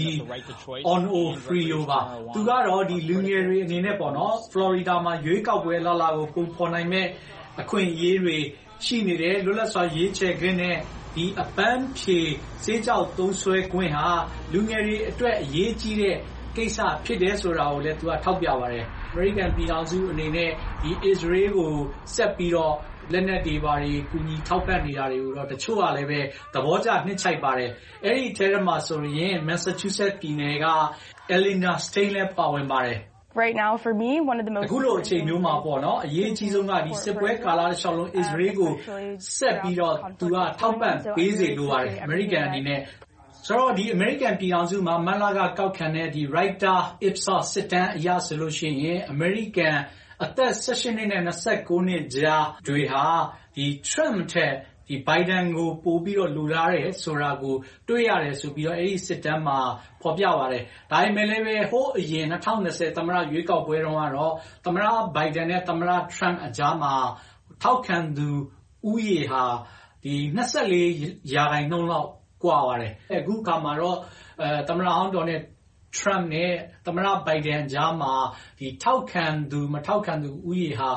Speaker 18: Onofrio ပါသူကတော့ဒီလူငယ်တွေအနေနဲ့ပေါ့နော် Florida မှာရွေးကောက်ပွဲလာကိုပုံဖော်နိုင်မဲ့အခွင့်အရေးတွေရှိနေတယ်လွတ်လပ်စွာရေးချယ်ခွင့်နဲ့ဒီအပန်းဖြေစေးကြောက်သုံးဆွဲခွင့်ဟာလူငယ်တွေအတွက်အရေးကြီးတဲ့ကိစ္စဖြစ်တယ်ဆိုတာကိုလည်းသူကထောက်ပြပါတယ် American ပြည်ထောင်စုအနေနဲ့ဒီ Israel ကိုဆက်ပြီးတော့လက်နက်တွေပါတွေကူညီထောက်ပံ့နေတာတွေကိုတော့တချို့ကလည်းပဲသဘောကျနှစ်ချိုက်ပါတယ်အဲ့ဒီထဲမှာဆိုရင် Massachusetts ပြည်နယ်က Elena Stein လည်းပါဝင်ပါတယ်
Speaker 20: Right now for me one of the most
Speaker 18: အခုလိုအချိန်မျိုးမှာပေါ့နော်အရေးကြီးဆုံးကဒီစစ်ပွဲကာလတစ်လျှောက်လုံး Israel ကိုဆက်ပြီးတော့သူကထောက်ပံ့ပေးစေလိုပါတယ် American အနေနဲ့ဆိုတော့ဒီ American ပြည်ထောင်စုမှာမန်လာကကောက်ခံတဲ့ဒီ Writer Ipsos စစ်တမ်းအရဆိုလို့ရှိရင် American အသက်18နှစ်နဲ့29နှစ်ကြားတွေဟာဒီ Trump ထက်ဒီ Biden ကိုပို့ပြီးတော့လူလာတယ်ဆိုတာကိုတွေ့ရတယ်ဆိုပြီးတော့အဲ့ဒီစစ်တမ်းမှာဖော်ပြပါတယ်ဒါပေမဲ့လည်းပဲဟိုအရင်2020သမ္မတရွေးကောက်ပွဲတုန်းကတော့သမ္မတ Biden နဲ့သမ္မတ Trump အကြားမှာထောက်ခံသူဥယေဟာဒီ24%လောက်ကွာပါတယ်အခုခါမှာတော့သမ္မတဟောင်းဒေါ်နယ်Trump နဲ့သမ္မတ Biden ကြားမှာဒီထောက်ခံသူမထောက်ခံသူဥယေဟာ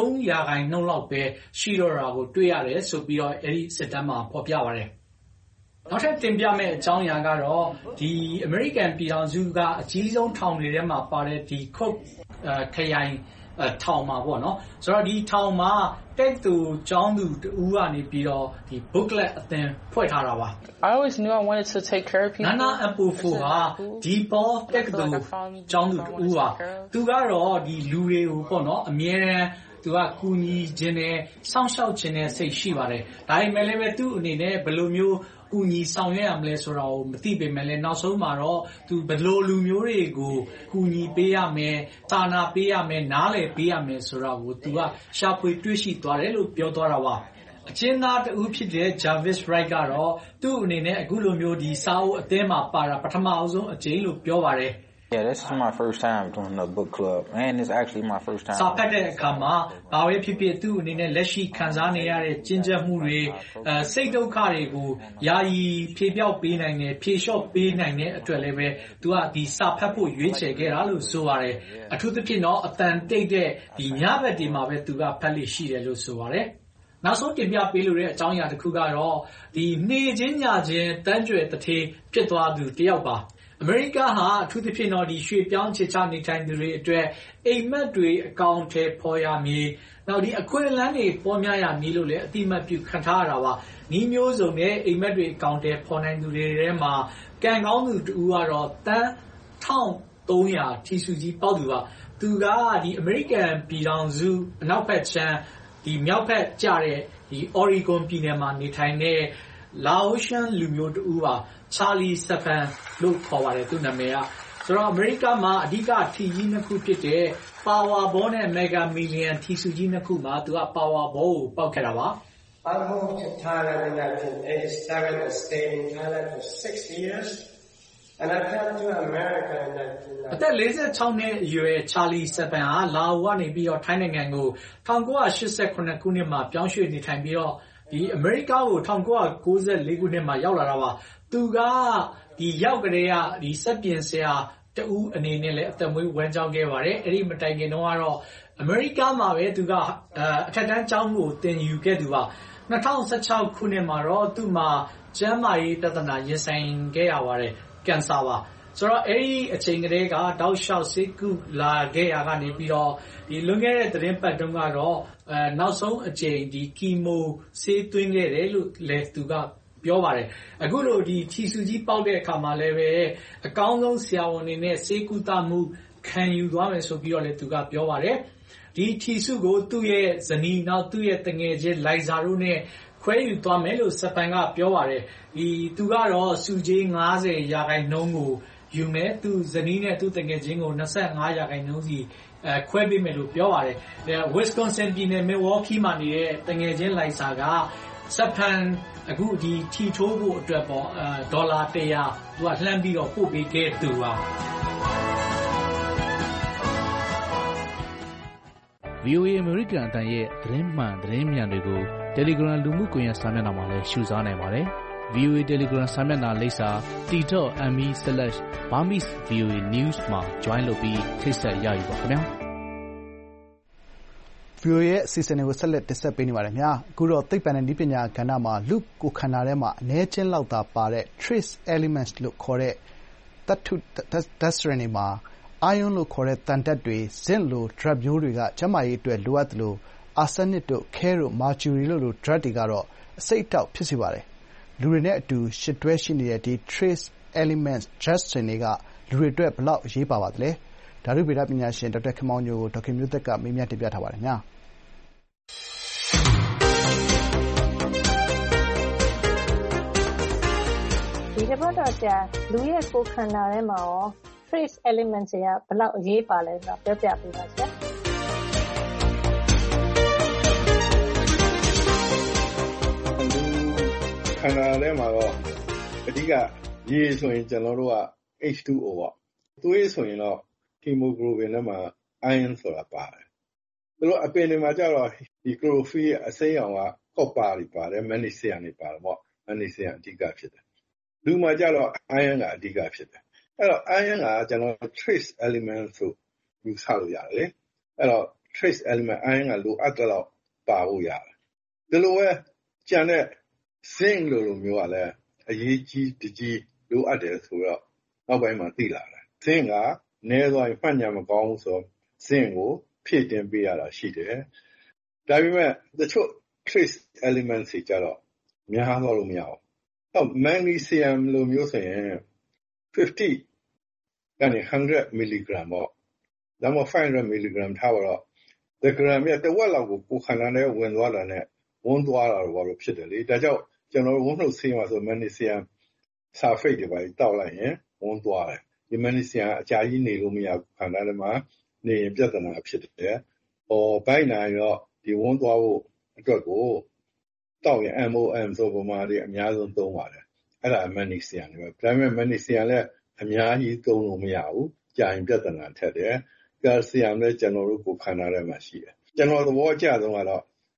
Speaker 18: 3%လောက်ပဲရှိတော့တာကိုတွေ့ရတယ်ဆိုပြီးတော့အဲ့ဒီစစ်တမ်းမှာဖော်ပြပါတယ်နောက်ထပ်တင်ပြမယ့်အကြောင်းအရာကတော့ဒီ American ပြည်ထောင်စုကအကြီးဆုံးထောင်တွေထဲမှာပါတဲ့ဒီ Cook ခရိုင်ထောင်မှာပေါ့နော်ဆိုတော့ဒီထောင်မှာတက်သူကျောင်းသူတူကနေပြီးတော့ဒီ booklet အသင်ဖွဲ့ထားတာပါ
Speaker 20: I always knew I wanted to take care of people
Speaker 18: Nana Apofo ဟာဒီပေါ်တက်သူကျောင်းသူတူပါသူကတော့ဒီလူတွေကိုပေါ့နော်အမြဲတမ်းသူကကူညီခြင်းနဲ့စောင့်ရှောက်ခြင်းနဲ့စိတ်ရှိပါတယ်ဒါပေမဲ့လည်းသူ့အနေနဲ့ဘယ်လိုမျိုးကူညီဆောင်ရွက်ရမလဲဆိုတာကိုမသိပေမဲ့လည်းနောက်ဆုံးမှာတော့သူဘယ်လိုလူမျိုးတွေကိုကူညီပေးရမယ်စာနာပေးရမယ်နားလည်ပေးရမယ်ဆိုတာကိုသူကရှာဖွေတွေ့ရှိသွားတယ်လို့ပြောသွားတာပါအကျဉ်းသားတူဖြစ်တဲ့ Jarvis Wright ကတော့သူ့အနေနဲ့အခုလိုမျိုးဒီစာအုပ်အသင်းမှာပါတာပထမအဆုံးအကြိမ်လို့ပြောပါတယ်
Speaker 21: Yeah, this is my first time doing the book club, and it's actually my first time.
Speaker 18: စာဖတ်တဲ့အခါမှာဘာပဲဖြစ်ဖြစ်သူ့အနေနဲ့လက်ရှိခံစားနေရတဲ့ကျဉ်းကျပ်မှုတွေစိတ်ဒုက္ခတွေကိုယာယီဖြေပြောက်ပေးနိုင်တယ်ဖြေလျှော့ပေးနိုင်တဲ့အတွက်လည်းပဲသူကဒီစာဖတ်ဖို့ရွေးချယ်ခဲ့တာလို့ဆိုပါတယ်အထူးသဖြင့်တော့အတန်တိတ်တဲ့ဒီညဘက်တွေမှာပဲသူကဖတ်လို့ရှိတယ်လို့ဆိုပါတယ်နောက်ဆုံးတင်ပြပေးလိုတဲ့အကြောင်းအရာတစ်ခုကတော့ဒီနေချင်းညချင်းတန်းကြွယ်တထေးဖြစ်သွားသူတယောက်ပါအမေရိကဟာအထူးသဖြင့်တော့ဒီရွှေပြောင်းချစ်ချနေထိုင်သူတွေအတွက်အိမ်မက်တွေအကောင့်ထဲပေါ်ရမည်နောက်ဒီအခွင့်အလမ်းတွေပေါ်များရမည်လို့လည်းအတိမတ်ပြုခံထားရတာပါဤမျိုးစုံနဲ့အိမ်မက်တွေအကောင့်ထဲပေါ်နိုင်သူတွေထဲမှာကံကောင်းသူတူကတော့တန်း1300ထီစုကြီးပေါက်သူပါသူကဒီအမေရိကန်ပြည်ထောင်စုအနောက်ဘက်ခြမ်းဒီမြောက်ဘက်ကျတဲ့ဒီ Oregon ပြည်နယ်မှာနေထိုင်တဲ့Laotian လူမျိုးတူပါCharlie Stephan လို့ခေါ်ပါတယ်သူ့နာမည်ကဆိုတော့အမေရိကမှာအဓိကထီကြီးနှစ်ခုဖြစ်တဲ့ Powerball နဲ့ Mega Million ထီစုကြီးနှစ်ခုမှာသူက Powerball ကိုပေါက်ခဲ့တာပါ
Speaker 22: I moved to Thailand in 1987 and stayed in Thailand for 6 years and I came to America in 1990.
Speaker 18: အသက်46နှစ်အရွယ် Charlie Stephan ဟာလာအိုကနေပြီးတော့ထိုင်းနိုင်ငံကို1989ခုနှစ်မှာပြောင်းရွှေ့နေထိုင်ပြီးတော့ဒီအမေရိကကို1994ခုနှစ်မှာရောက်လာတာပါသူကဒီရောက်ကြတဲ့ဒီစက်ပြင်ဆရာတူအနေနဲ့လည်းအသက်မွေးဝမ်းကြောင်းခဲ့ပါတယ်အဲ့ဒီမတိုင်ခင်တော့ကတော့အမေရိကမှာပဲသူကအထက်တန်းကျောင်းကိုသင်ယူခဲ့သူပါ2016ခုနှစ်မှာတော့သူ့မှာကျန်းမာရေးပြဿနာရင်ဆိုင်ခဲ့ရပါတယ်ကင်ဆာပါဆိုတော့အဲ့ဒီအချိန်ကလေးကတောက်လျှောက်စိတ်ကူလာခဲ့ရကနေပြီးတော့ဒီလွန်ခဲ့တဲ့သတင်းပတ်တုန်းကတော့နောက်ဆုံးအချိန်ဒီကီမိုဆေးသွင်းခဲ့တယ်လို့လည်းသူကပြောပါတယ်အခုလိုဒီထီစုကြီးပေါက်တဲ့အခါမှာလည်းပဲအကောင်းဆုံးဆရာဝန်တွေနဲ့ဆေးကုသမှုခံယူသွားမယ်ဆိုပြီးတော့လည်းသူကပြောပါတယ်ဒီထီစုကိုသူ့ရဲ့ဇနီးနောက်သူ့ရဲ့တငယ်ချင်းလိုက်ဇာတို့နဲ့ခွဲယူသွားမယ်လို့စပန်ကပြောပါတယ်ဒီသူကတော့စုကြီး90%ကိုယူမယ်သူဇနီးနဲ့သူ့တငယ်ချင်းကို25%စီခွဲပေးမယ်လို့ပြောပါတယ်Wisconsin ပြည်နယ် Milwaukee မှာနေတဲ့တငယ်ချင်းလိုက်စာကစက်ဖန်အခုဒီထီထိုးဖို့အတွက်ပေါ့ဒေါ်လာ100သူကလှမ်းပြီးတော့ပို့ပေးခဲ့သူပါ
Speaker 1: VOA American အတန်ရဲ့သတင်းမှန်သတင်းမြန်တွေကို Telegram လူမှုကွန်ရက်စာမျက်နှာမှာလည်းရှုစားနိုင်ပါတယ်။ VOA Telegram စာမျက်နှာလိပ်စာ t.me/Burmese VOA News မှာ join လုပ်ပြီးထိတ်ဆက်ရယူပါခင်ဗျာ။
Speaker 2: VOA ရဲ့အစီအစဉ်တွေကိုဆက်လက်တင်ဆက်ပေးနေပါတယ်ခင်ဗျာ။အခုတော့သိပ္ပံနဲ့နည်းပညာကဏ္ဍမှာလူကိုယ်ခန္ဓာထဲမှာအနည်းချင်းလောက်သာပါတဲ့ trace elements လို့ခေါ်တဲ့သတ္တုဓာတ်စရင်းတွေမှာအာယွန်းလို့ခေါ်တဲ့သံဓာတ်တွေ၊ဇင့်လို drug မျိုးတွေကကျန်းမာရေးအတွက်လိုအပ်သလိုအာဆင်းနစ်တို့ခဲတို့မာကျူရီတို့လို drug တွေကတော့အဆိပ်အတောက်ဖြစ်စေပါတယ်။လူတွေနဲ့အတူယှဉ်တွဲရှိနေတဲ့ဒီ trace elements drug စရင်းတွေကလူတွေအတွက်ဘယ်လောက်အရေးပါပါသလဲ။ဓာတုဗေဒပညာရှင်ဒေါက်တာခင်မောင်ညိုကိုဒေါက်ခင်မျိုးသက်ကမေးမြန်းတင်ပြထားပါတယ်ခင်ဗျာ။
Speaker 8: ဒီတစ်ပတ်တော့ကြာလူရဲ့ကိုယ်ခန္ဓာထဲမှာရော trace elements တွေကဘယ်လောက်အရေးပါလဲဆိုတာပြောပြပေးပါဆရာ
Speaker 4: ခန္ဓာထဲမှာတော့အဓိကရေဆိုရင်ကျွန်တော်တို့က H2O ပေါ့သွေးဆိုရင်တော့ hemoglobin ထဲမှာ iron ဆိုတာပါတယ်သူတို့အပင်တွေမှာကျတော့ဒီ chlorophyll အစိမ်းရောင်က copper တွေပါတယ် magnesium တွေပါတယ်ပေါ့ magnesium အဓိကဖြစ်တယ်လူမှာကျတော့ iron ကအဓိကဖြစ်တယ်အဲ့တော့ iron ကကျွန်တော် trace element ဆိုယူဆလို့ရတယ်လေအဲ့တော့ trace element iron ကလိုအပ်တဲ့လောက်ပါဖို့ရတယ်ဒီလိုပဲကျန်တဲ့ zinc လိုမျိုးကလည်းအရေးကြီးတကြီးလိုအပ်တယ်ဆိုတော့နောက်ပိုင်းမှာသိလာတယ် zinc ကနည်းသွားရင်မှတ်ဉာဏ်မကောင်းဘူးဆို zinc ကိုဖြည့်တင်ပေးရတာရှိတယ်ဒါပေမဲ့တချို့ trace elements တွေကျတော့များသွားလို့မရဘူးတော့ magnesium လိုမျိုးဆိုရင်50ကနေ100 milligram ပေါ့ဒါမှမဟုတ်500 milligram ထားပါတော့ဒီ gram ရဲ့တစ်ဝက်လောက်ကိုကိုယ်ခန္ဓာထဲဝင်သွားတာနဲ့ဝန်းသွားတာတော့ဘာလို့ဖြစ်တယ်လေဒါကြောင့်ကျွန်တော်ဝန်းနှုတ်ဆေးမှာဆို magnesium sulfate တွေပါတောက်လိုက်ရင်ဝန်းသွားတယ်ဒီ magnesium အကြာကြီးနေလို့မရဘူးခန္ဓာထဲမှာနေရင်ပြဿနာဖြစ်တယ်ဘိုက်နိုင်တော့ဒီဝန်းသွားဖို့အတွက်ကိုတောက်ရင် MOM ဆိုပုံမှာတွေအများဆုံးသုံးပါတယ်အဲ့ဒါ magnesium တွေပဲဒါပေမဲ့ magnesium လည်းအများကြီးသုံးလို့မရဘူးကြာရင်ပြဿနာထက်တယ် calcium လည်းကျွန်တော်တို့ကိုခန္ဓာထဲမှာရှိတယ်ကျွန်တော်သဘောအကျဆုံးကတော့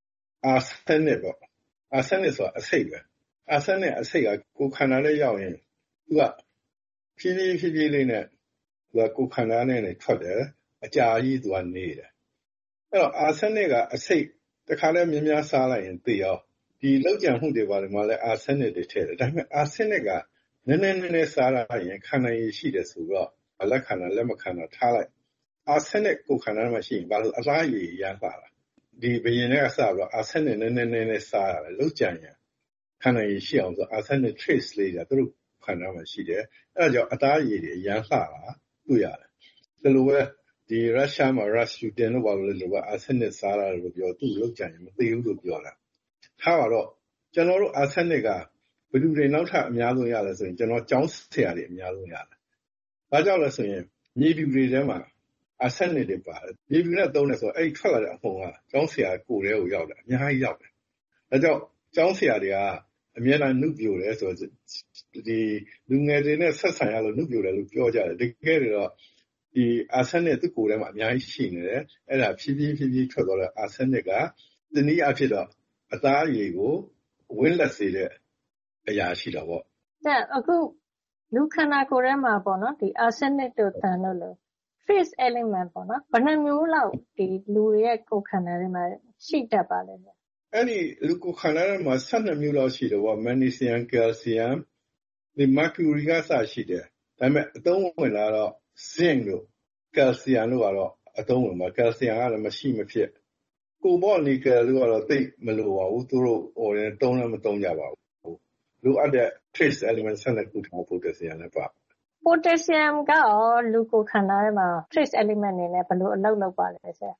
Speaker 4: arsenic ပေါ့ arsenic ဆိုတာအဆိပ်ပဲ arsenic အဆိပ်ကကိုခန္ဓာထဲရောက်ရင်သူကဖြည်းဖြည်းလေးနဲ့သူကကိုခန္ဓာထဲနဲ့ထွက်တယ်အကြာကြီးသူကနေတယ်အဲ့တော့ arsenic ကအဆိပ်တစ်ခါလဲမြင်းများစားလိုက်ရင်သိအောင်ဒီလောက်ကြံမှုတွေပါတယ်မှာလဲ arsenic တွေထည့်တယ်ဒါပေမဲ့ arsenic ကနည်းနည်းစားလိုက်ရင်ခန္ဓာရည်ရှိတယ်ဆိုတော့လက်ခန္ဓာလက်မခန္ဓာထားလိုက် arsenic ကိုခန္ဓာမှာရှိရင်ဘာလို့အလားရည်ရမ်းလာတာဒီဘယင်တွေကစပြီးတော့ arsenic နည်းနည်းစားရတယ်လောက်ကြံရင်ခန္ဓာရည်ရှိအောင်ဆို arsenic trace လေးတွေသူတို့ခန္ဓာမှာရှိတယ်အဲဒါကြောင့်အသားရည်တွေရမ်းလာတာတွေ့ရတယ်ဒီလိုပဲဒီရုရှားမှာ Rasputin လို့ဘာလို့လဲဆိုတော့ arsenic စားရတယ်လို့ပြောသူ့လောက်ကြံရင်မသိဘူးလို့ပြောတာထားပါတော့ကျွန်တော်တို့ arsenic ကဘယ်သူတွေနောက်ထပ်အများဆုံးရလဲဆိုရင်ကျွန်တော်ကျောင်းဆရာတွေအများဆုံးရတယ်ဘာကြောင့်လဲဆိုရင်မြေပြူတွေထဲမှာ arsenic တွေပါတယ်မြေပြူနဲ့သုံးတယ်ဆိုတော့အဲ့ဒီထွက်လာတဲ့အမှုန်ကကျောင်းဆရာကိုယ်ထဲကိုရောက်တယ်အများကြီးရောက်တယ်ဒါကြောင့်ကျောင်းဆရာတွေကအများအားနှုတ်ပြိုတယ်ဆိုတော့ဒီလူငယ်တွေနဲ့ဆက်ဆံရလို့နှုတ်ပြိုတယ်လို့ပြောကြတယ်တကယ်တော့ဒီ arsenic သူ့ကိုယ်ထဲမှာအများကြီးရှိနေတယ်အဲ့ဒါဖြည်းဖြည်းထွက်သွားတဲ့ arsenic ကတနည်းအားဖြင့်တော့အသားရည်ကိုဝင်းလက်စေတဲ့အရာရှိတာပေါ့
Speaker 8: ဒါအခုလူခန္ဓာကိုယ်ထဲမှာပေါ့နော်ဒီ arsenic တို့သံတို့လို့ trace element ပေါ့နော်ဘယ်နှမျိုးလောက်ဒီလူရဲ့ကိုယ်ခန္ဓာထဲမှာရှိတတ်ပါလဲ
Speaker 4: အဲ့ဒီလူကိုယ်ခန္ဓာထဲမှာ12မျိုးလောက်ရှိတယ်ပေါ့ magnesium calcium ဒီ mercury ကစရှိတယ်ဒါပေမဲ့အသုံးဝင်လာတော့ zinc တို့ calcium တို့ကတော့အသုံးဝင်ပါ calcium ကလည်းမရှိမဖြစ်ကိုဘော့နီကယ်တို့ကတော့သိမလို့ပါဘူးသူတို့တုံးလည်းမတုံးကြပါဘူးလိုအပ်တဲ့ trace element 12ခုထား potassium လည်းပါ
Speaker 8: potassium ကရောလူကိုယ်ခန္ဓာထဲမှာ trace element အနေနဲ့ဘယ်လိုအလုပ်လုပ်ပါလဲဆရာ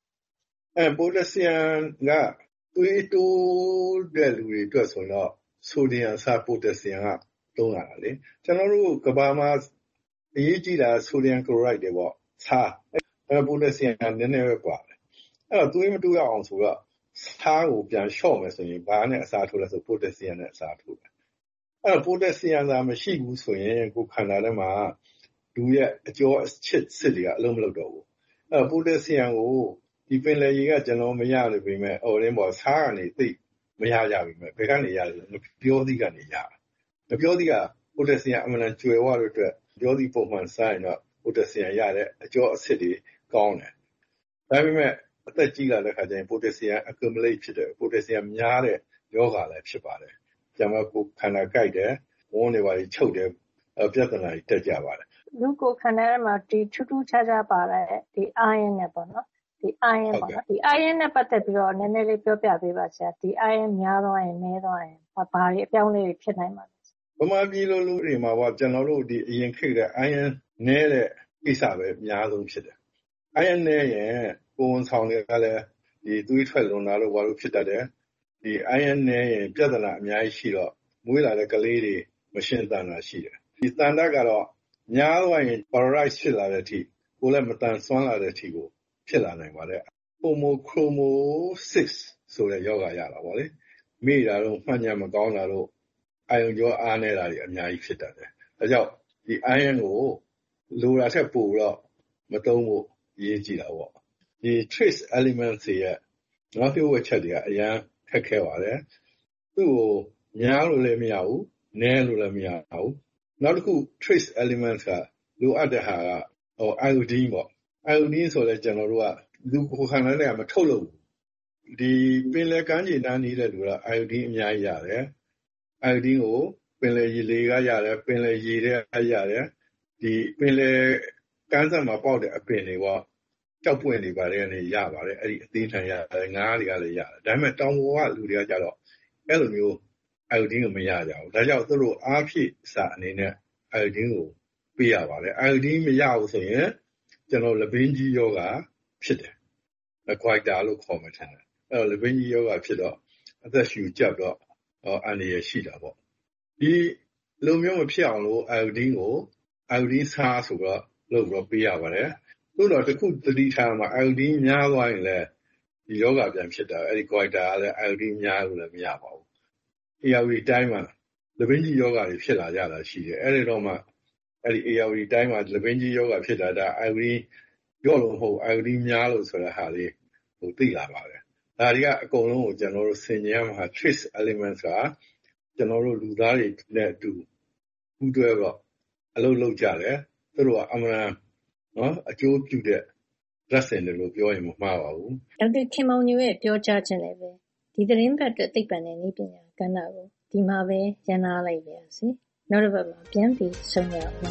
Speaker 4: potassium ကသွေးတိုးတဲ့လူတွေအတွက်ဆိုတော့ sodium ဆာ potassium ကသုံးရတာလေကျွန်တော်တို့ကဘာမှာအရေးကြီးတာ sodium chloride တွေပေါ့ဆာpotassium နည်းနည်းပဲပါတယ်အဲ့တော့သွေးမတိုးရအောင်ဆိုတော့ဆားကိုပြန်လျှော့မယ်ဆိုရင်ဘာနဲ့အစားထိုးလဲဆိုပိုတက်ဆီယမ်နဲ့အစားထိုးတယ်အဲ့တော့ပိုတက်ဆီယမ်သာမရှိဘူးဆိုရင်ကိုယ်ခန္ဓာထဲမှာလူရဲ့အကျော်အချစ်စစ်တွေကအလုံးမလုပ်တော့ဘူးအဲ့တော့ပိုတက်ဆီယမ်ကိုဒီပင်လယ်ရေကကျွန်တော်မရလို့ပြင်မဲ့အော်ရင်းပေါ်ဆားကနေသိမရကြပြီမဲ့ဘယ်ကနေရလဲငပြောသီးကနေရငပြောသီးကပိုတက်ဆီယမ်အမှန်ကျွယ်ဝလို့အတွက်ပြောသီးပုံမှန်စားရင်တော့ပိုတက်ဆီယမ်ရတဲ့အကျော်အစစ်တွေကောင်းတယ်ဒါပေမဲ့အသက်ကြီးလာတဲ့ခါကျရင်ပိုတက်ဆီယမ် accumulate ဖြစ်တယ်ပိုတက်ဆီယမ်များတဲ့ယောဂလည်းဖြစ်ပါတယ်။ကျန်မှာကိုခန္ဓာကိုက်တယ်ဝန်းတွေပါချုပ်တယ်ပြဿနာတွေတက်ကြပါတယ်
Speaker 8: ။လူကိုခန္ဓာထဲမှာဒီထူးထူးခြားခြားပါတဲ့ဒီ iron နဲ့ပေါ့နော်ဒီ iron ပေါ့နော်ဒီ iron နဲ့ပတ်သက်ပြီးတော့နည်းနည်းလေးပြောပြပေးပါဆရာဒီ iron များသွားရင်နည်းသွားရင်ဘာတွေအပြောင်းလဲဖြစ်နိုင်ပါလဲ
Speaker 4: ။ဗမာပြည်လူတွေမှာပေါ့ကျွန်တော်တို့ဒီအရင်ခေတ်က iron နည်းတဲ့ကိစ္စပဲအများဆုံးဖြစ်တယ်။ iron နည်းရင်ကိုယ်ဝန်ဆောင်တွေကလည်းဒီသွေးထွက်လွန်တာလို့ဘာလို့ဖြစ်တတ်တယ်ဒီ iron နဲ့ရင်ပြဿနာအများကြီးရှိတော့မွေးလာတဲ့ကလေးတွေမရှင်းတန်တာရှိတယ်ဒီတန်တကတော့များသွားရင် paralyze ဖြစ်လာတဲ့အထိကိုယ်လည်းမတန်ဆွမ်းလာတဲ့အထိကိုဖြစ်လာနိုင်ပါတယ် homochromosis ဆိုတဲ့ယောဂရတာပေါ့လေမိတာတော့မှတ်ဉာဏ်မကောင်းတာတော့အာယုံကြောအားနေတာတွေအများကြီးဖြစ်တတ်တယ်ဒါကြောင့်ဒီ iron ကိုလိုတာထက်ပိုတော့မသုံးဖို့ရေးကြည့်တာပေါ့ဒီ trace elements ရဲ့နောက်ပြောဝချက်တွေကအရင်ခက်ခဲပါတယ်သူ့ကိုများလို့လည်းမရဘူးနည်းလို့လည်းမရဘူးနောက်တစ်ခု trace elements ကလိုအပ်တဲ့ဟာကiodine ပေါ့ iodine ဆိုလဲကျွန်တော်တို့ကလူကိုခန္ဓာထဲကမထုတ်လို့ဒီပင်လယ်ကမ်းခြေတန်းနေတဲ့လူက iodine အများကြီးရတယ် iodine ကိုပင်လယ်ရေလေကရတယ်ပင်လယ်ရေထဲရတယ်ဒီပင်လယ်ကမ်းစပ်မှာပေါက်တဲ့အပင်တွေပေါ့ကြောက်ပွင့်တွေပါတယ်ကနေရပါတယ်အဲ့ဒီအသေးထန်ရတယ်ငါးတွေကလည်းရတယ်ဒါပေမဲ့တောင်ပေါ်ကလူတွေကကြတော့အဲ့လိုမျိုး iodine ကိုမရကြဘူးဒါကြောင့်သူတို့အားဖြည့်စာအနေနဲ့ iodine ကိုပေးရပါတယ် iodine မရဘူးဆိုရင်ကျွန်တော်လပင်းကြီးယောဂဖြစ်တယ် goiter လို့ခေါ်မှထင်တယ်အဲ့တော့လပင်းကြီးယောဂဖြစ်တော့အသက်ရှူကျပ်တော့အန္တရာယ်ရှိတာပေါ့ဒီလိုမျိုးမဖြစ်အောင်လို့ iodine ကို iodine ဆားဆိုတော့လုပ်ပြီးပေးရပါတယ်သို့တော့တခုသတိထားမှာ iodine များသွားရင်လည်းဒီယောဂပြန်ဖြစ်တာအဲ့ဒီ goiter ကလည်း iodine များလို့လည်းမရပါဘူး ARV တိုင်းမှာလပင်းကြီးယောဂတွေဖြစ်လာကြတာရှိတယ်အဲ့ဒီတော့မှအဲ့ဒီ ARV တိုင်းမှာလပင်းကြီးယောဂဖြစ်တာဒါ iodine ရော့လို့မဟုတ် iodine များလို့ဆိုတဲ့ဟာလေးဟိုသိလာပါတယ်ဒါတွေကအကုန်လုံးကိုကျွန်တော်တို့ဆင်ခြင်ရမှာ trace elements ကကျွန်တော်တို့လူသားတွေနဲ့အတူပူးတွဲတော့အလုပ်လုပ်ကြတယ်သူတို့ကအမှန်နော်အကျိုးပြုတဲ့လက်ဆင်တယ်လို့ပြောရင်မမှားပါဘူး
Speaker 8: ဒေါက်တာခင်မောင်ညိုရဲ့ပြောကြားခြင်းလည်းပဲဒီသတင်းပတ်အတွက်သိပ္ပံနဲ့နည်းပညာကဏ္ဍကိုဒီမှာပဲရန်နာလိုက်ပါရစေနောက်တစ်ပတ်မှာပြန်ပြီးဆုံရအောင်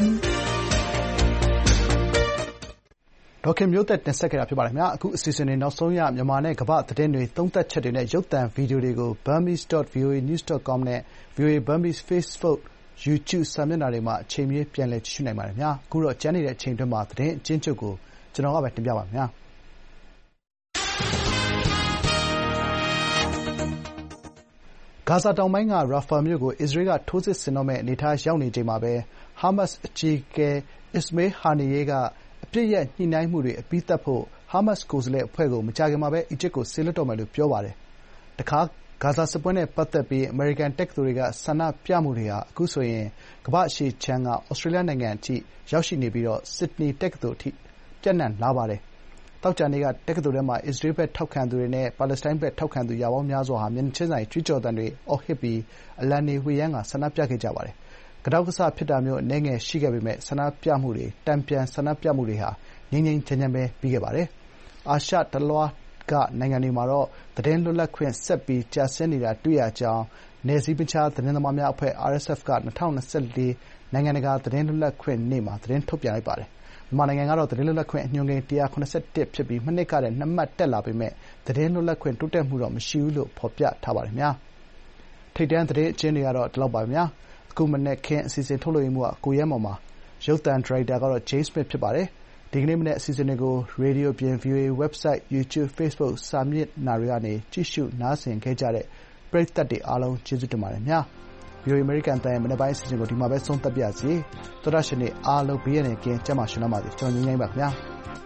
Speaker 2: ဒေါခင်မျိုးသက်တင်ဆက်ခဲ့တာဖြစ်ပါတယ်ခင်ဗျာအခုအစီအစဉ်တွေနောက်ဆုံးရမြန်မာနဲ့ကမ္ဘာသတင်းတွေသုံးသပ်ချက်တွေနဲ့ရုပ်သံဗီဒီယိုတွေကို burmese.voanews.com နဲ့ VOA Burmese Facebook YouTube စာမျက်နှာတွေမှာအချိန်မီပြန်လည်ကြည့်ရှုနိုင်ပါတယ်ခင်ဗျာအခုတော့ကျန်နေတဲ့အချိန်တွင်းမှာသတင်းအကျဉ်းချုပ်ကိုကျွန်တော်ကပဲတင်ပြပါမယ်ခင်ဗျာဂါဇာတောင်ပိုင်းကရာဖာမြို့ကိုအစ္စရေးကထိုးစစ်ဆင်တော့မယ့်အနေအထားရောက်နေချိန်မှာပဲဟာမတ်စ်အကြီးအကဲ Ismail Haniyeh ကအပစ်ရပ်ညှိနှိုင်းမှုတွေအပြီးသတ်ဖို့ဟာမတ်စ်ကိုယ်စားလှယ်အဖွဲ့ကိုမကြာခင်မှာပဲအီဂျစ်ကိုစေလွှတ်တော့မယ်လို့ပြောပါတယ်။တခါဂါဇာစစ်ပွဲနဲ့ပတ်သက်ပြီးအမေရိကန်တက္ကသိုလ်တွေကဆန္ဒပြမှုတွေဟာအခုဆိုရင်ကမ္ဘာ့အရှေ့ခြမ်းကဩစတြေးလျနိုင်ငံအထိရောက်ရှိနေပြီးဆစ်ဒနီတက္ကသိုလ်အထိပြန့်နှံ့လာပါတယ်။သောကြာနေ့ကတက္ကသိုလ်ထဲမှာအစ္စရေးဘက်ထောက်ခံသူတွေနဲ့ပါလက်စတိုင်းဘက်ထောက်ခံသူရာပေါင်းများစွာဟာမျက်နှာချင်းဆိုင်ကြွေးကြော်သံတွေအော်ဟစ်ပြီးအလံတွေဝှေ့ယမ်းကာဆန္ဒပြခဲ့ကြပါတယ်။ကတောက်ကဆဖြစ်တာမျိုးအနည်းငယ်ရှိခဲ့ပေမယ့်ဆန္ဒပြမှုတွေတန်ပြန်ဆန္ဒပြမှုတွေဟာငြိမ်းငြိမ်းချမ်းချမ်းပဲပြီးခဲ့ပါတယ်။အာရှတလွှားကနိုင်ငံတွေမှာတော့သတင်းလွတ်လပ်ခွင့်ဆက်ပြီးကျဆင်းနေတာတွေ့ရကြောင်းနယ်စည်းမခြားသတင်းသမားများအဖွဲ့ RSF က2024နိုင်ငံတကာသတင်းလွတ်လပ်ခွင့်နေ့မှာသတင်းထုတ်ပြန်လိုက်ပါတယ်။မြန်မာနိုင်ငံကတော့သတင်းလွတ်လပ်ခွင့်အညွှန်းကိန်း181ဖြစ်ပြီးမနှစ်ကထက်2မှတ်တက်လာပေမယ့်သတင်းလွတ်လပ်ခွင့်တိုးတက်မှုတော့မရှိဘူးလို့ဖော်ပြထားပါတယ်။ထိပ်တန်းသတင်းအကျဉ်းတွေကတော့ဒီလောက်ပါပဲ။အခုမနက်ခင်းအစီအစဉ်ထုတ်လွှင့်မှုကကိုရဲမော်ပါ။ရုပ်သံဒါရိုက်တာကတော့ James Smith ဖြစ်ပါတယ်။ဒီကနေ့မနက်အစီအစဉ်တွေကိုရေဒီယိုပြင် VOA website, YouTube, Facebook စာမျက်နှာတွေကနေကြည့်ရှုနားဆင်ခဲ့ကြတဲ့ပရိသတ်တွေအားလုံးကျေးဇူးတင်ပါတယ်ခင်ဗျာ။ VOA အမေရိကန်အသံရဲ့မနက်ပိုင်းအစီအစဉ်ကိုဒီမှာပဲဆုံးသက်ပါရစေ။သောတရှင်တွေအားလုံးဘေးရန်ကင်းကျန်းမာရှင်းလန်းပါစေ။ကျွန်တော်ငြိမ်းချမ်းပါခင်ဗျာ။